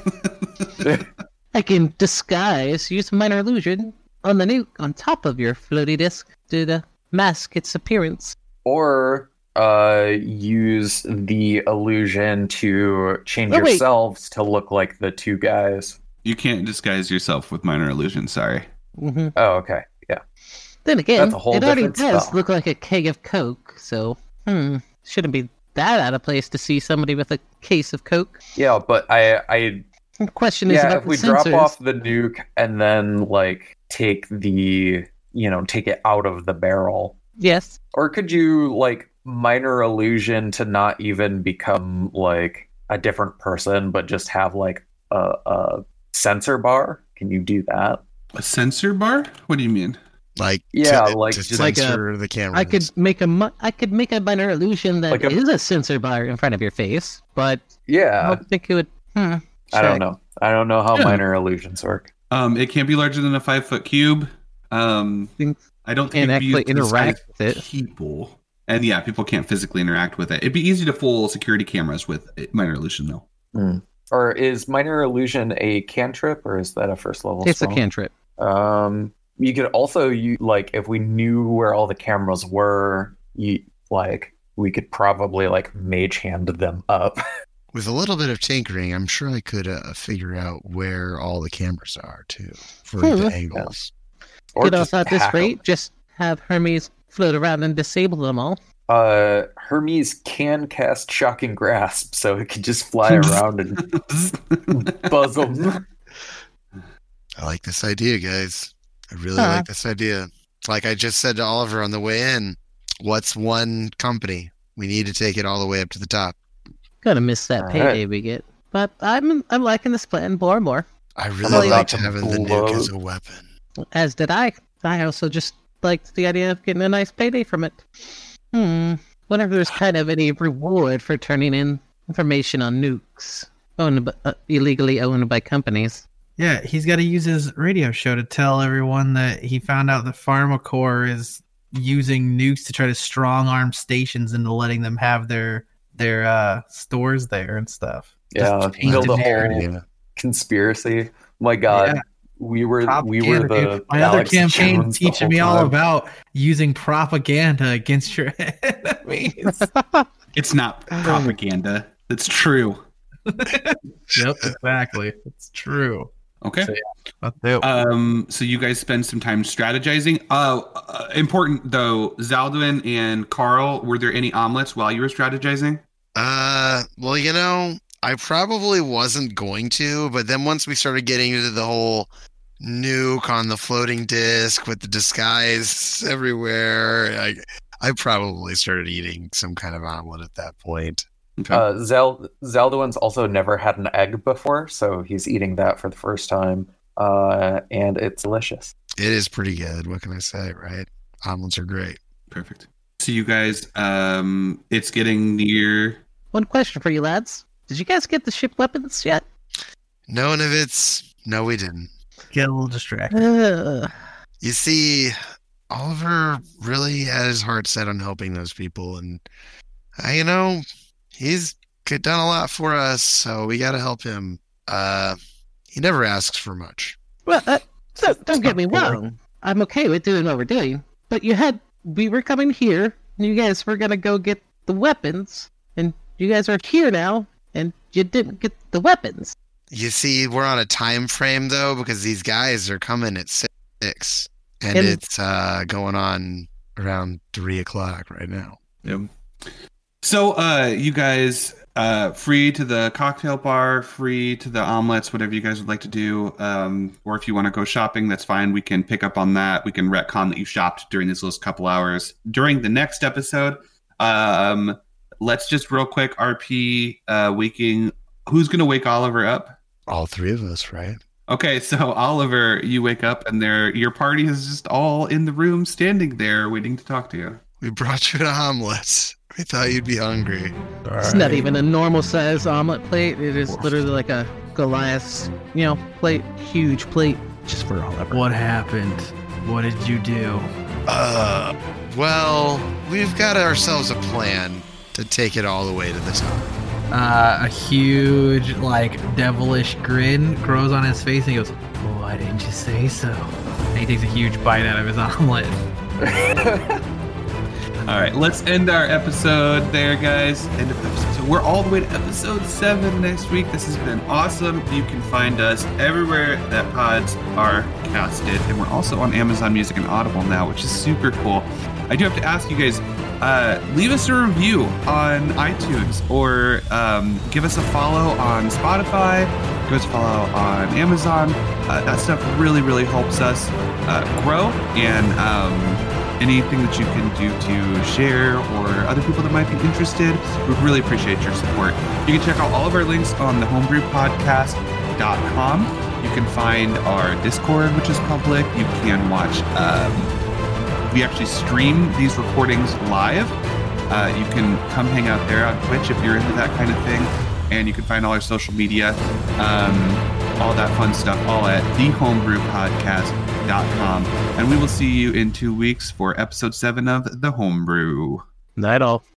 I can disguise, use minor illusion on the nuke on top of your floaty disc to uh, mask its appearance. Or uh, use the illusion to change Oh, wait. yourselves to look like the two guys. You can't disguise yourself with minor illusion, sorry. hmm Oh, okay. Yeah. Then again, That's a whole it already different does spell. look like a keg of Coke, so hmm, shouldn't be that out of place to see somebody with a case of Coke. Yeah, but I, I The question is yeah, about if the we sensors. drop off the nuke and then like take the, you know, take it out of the barrel, Yes. or could you like minor illusion to not even become like a different person, but just have like a, a sensor bar? Can you do that? A sensor bar? What do you mean? Like Yeah, to, like to just- Like a- censor the camera. I could make a mi- I could make a minor illusion that Like a- is a sensor bar in front of your face, but I Yeah, don't think it would. Hmm, I don't check. know. I don't know how Yeah. minor illusions work. Um, it can't be larger than a five foot cube. Um, Think- I don't think and it'd be actually used to disguise interact with it. people. And yeah, people can't physically interact with it. It'd be easy to fool security cameras with minor illusion, though. Or is minor illusion a cantrip, or is that a first level It's a spell? cantrip. Um, you could also you like if we knew where all the cameras were, you like we could probably like mage hand them up. with a little bit of tinkering, I'm sure I could uh, figure out where all the cameras are too for Hmm. the angles. Or Get us just at this hack 'em. rate, just have Hermes float around and disable them all. Uh, Hermes can cast Shocking Grasp, so it can just fly around and buzz them. I like this idea, guys. I really Huh. like this idea. Like I just said to Oliver on the way in, what's one company? We need to take it all the way up to the top. Gonna miss that All payday right. we get. But I'm I'm liking this plan more and more. I How really about liked some having the nuke blow? as a weapon. As did I. I also just liked the idea of getting a nice payday from it. Hmm. Wonder if there's kind of any reward for turning in information on nukes owned by, uh, illegally owned by companies. Yeah, he's got to use his radio show to tell everyone that he found out that PharmaCorp is using nukes to try to strong arm stations into letting them have their their uh, stores there and stuff. Yeah, Just paint build the a whole narrative. Yeah. conspiracy. My God, Yeah. we were we were Propaganda, the dude. My other Alex campaign Jones the teaching whole me all time. about using propaganda against your enemies. It's not propaganda. It's true. Yep, exactly. It's true. Okay. Let's do it. Um, so you guys spend some time strategizing. Uh, uh important though, Zaldwin and Carl, were there any omelets while you were strategizing? Uh, well, you know, I probably wasn't going to, but then once we started getting into the whole nuke on the floating disc with the disguise everywhere, I, I probably started eating some kind of omelet at that point. Okay. Uh, Zal Zalduin's also never had an egg before, so he's eating that for the first time, uh, and it's delicious. It is pretty good. What can I say, right? Omelets are great. Perfect. So you guys, um, it's getting near. One question for you lads. Did you guys get the ship weapons yet? No one of it's. No, we didn't. Get a little distracted. Uh, You see, Oliver really had his heart set on helping those people, and uh, you know, he's g- done a lot for us, so we got to help him. Uh, he never asks for much. well, uh, so don't get me wrong. I'm okay with doing what we're doing, but you had we were coming here, and you guys were gonna go get the weapons, and you guys are here now, and you didn't get the weapons. You see, we're on a time frame though, because these guys are coming at six, and, And- it's uh, going on around three o'clock right now. Yep. So, uh, you guys, uh, free to the cocktail bar, free to the omelets, whatever you guys would like to do. Um, or if you want to go shopping, that's fine. We can pick up on that. We can retcon that you shopped during this last couple hours. During the next episode, um, let's just real quick R P uh, waking. Who's going to wake Oliver up? All three of us, right? Okay, so Oliver, you wake up and there, your party is just all in the room, standing there, waiting to talk to you. We brought you an omelet. We thought you'd be hungry. It's not even a normal size omelet plate. It is literally like a Goliath's, you know, plate, huge plate, just for Oliver. What happened? What did you do? Uh, well, we've got ourselves a plan to take it all the way to the top. Uh, a huge, like, devilish grin grows on his face, and he goes, "Why didn't you say so?" And he takes a huge bite out of his omelet. All right, let's end our episode there, guys. End of episode. So we're all the way to episode seven next week. This has been awesome. You can find us everywhere that pods are casted, and we're also on Amazon Music and Audible now, which is super cool. I do have to ask you guys, uh, leave us a review on iTunes, or um, give us a follow on Spotify. Give us a follow on Amazon. Uh, that stuff really, really helps us uh, grow, and um, anything that you can do to share or other people that might be interested, we really appreciate your support. You can check out all of our links on the homebrew podcast dot com. You can find our Discord, which is public. You can watch, um, we actually stream these recordings live. Uh, you can come hang out there on Twitch if you're into that kind of thing. And you can find all our social media, um, all that fun stuff, all at the homebrew podcast dot com. And we will see you in two weeks for episode seven of The Homebrew. Night all.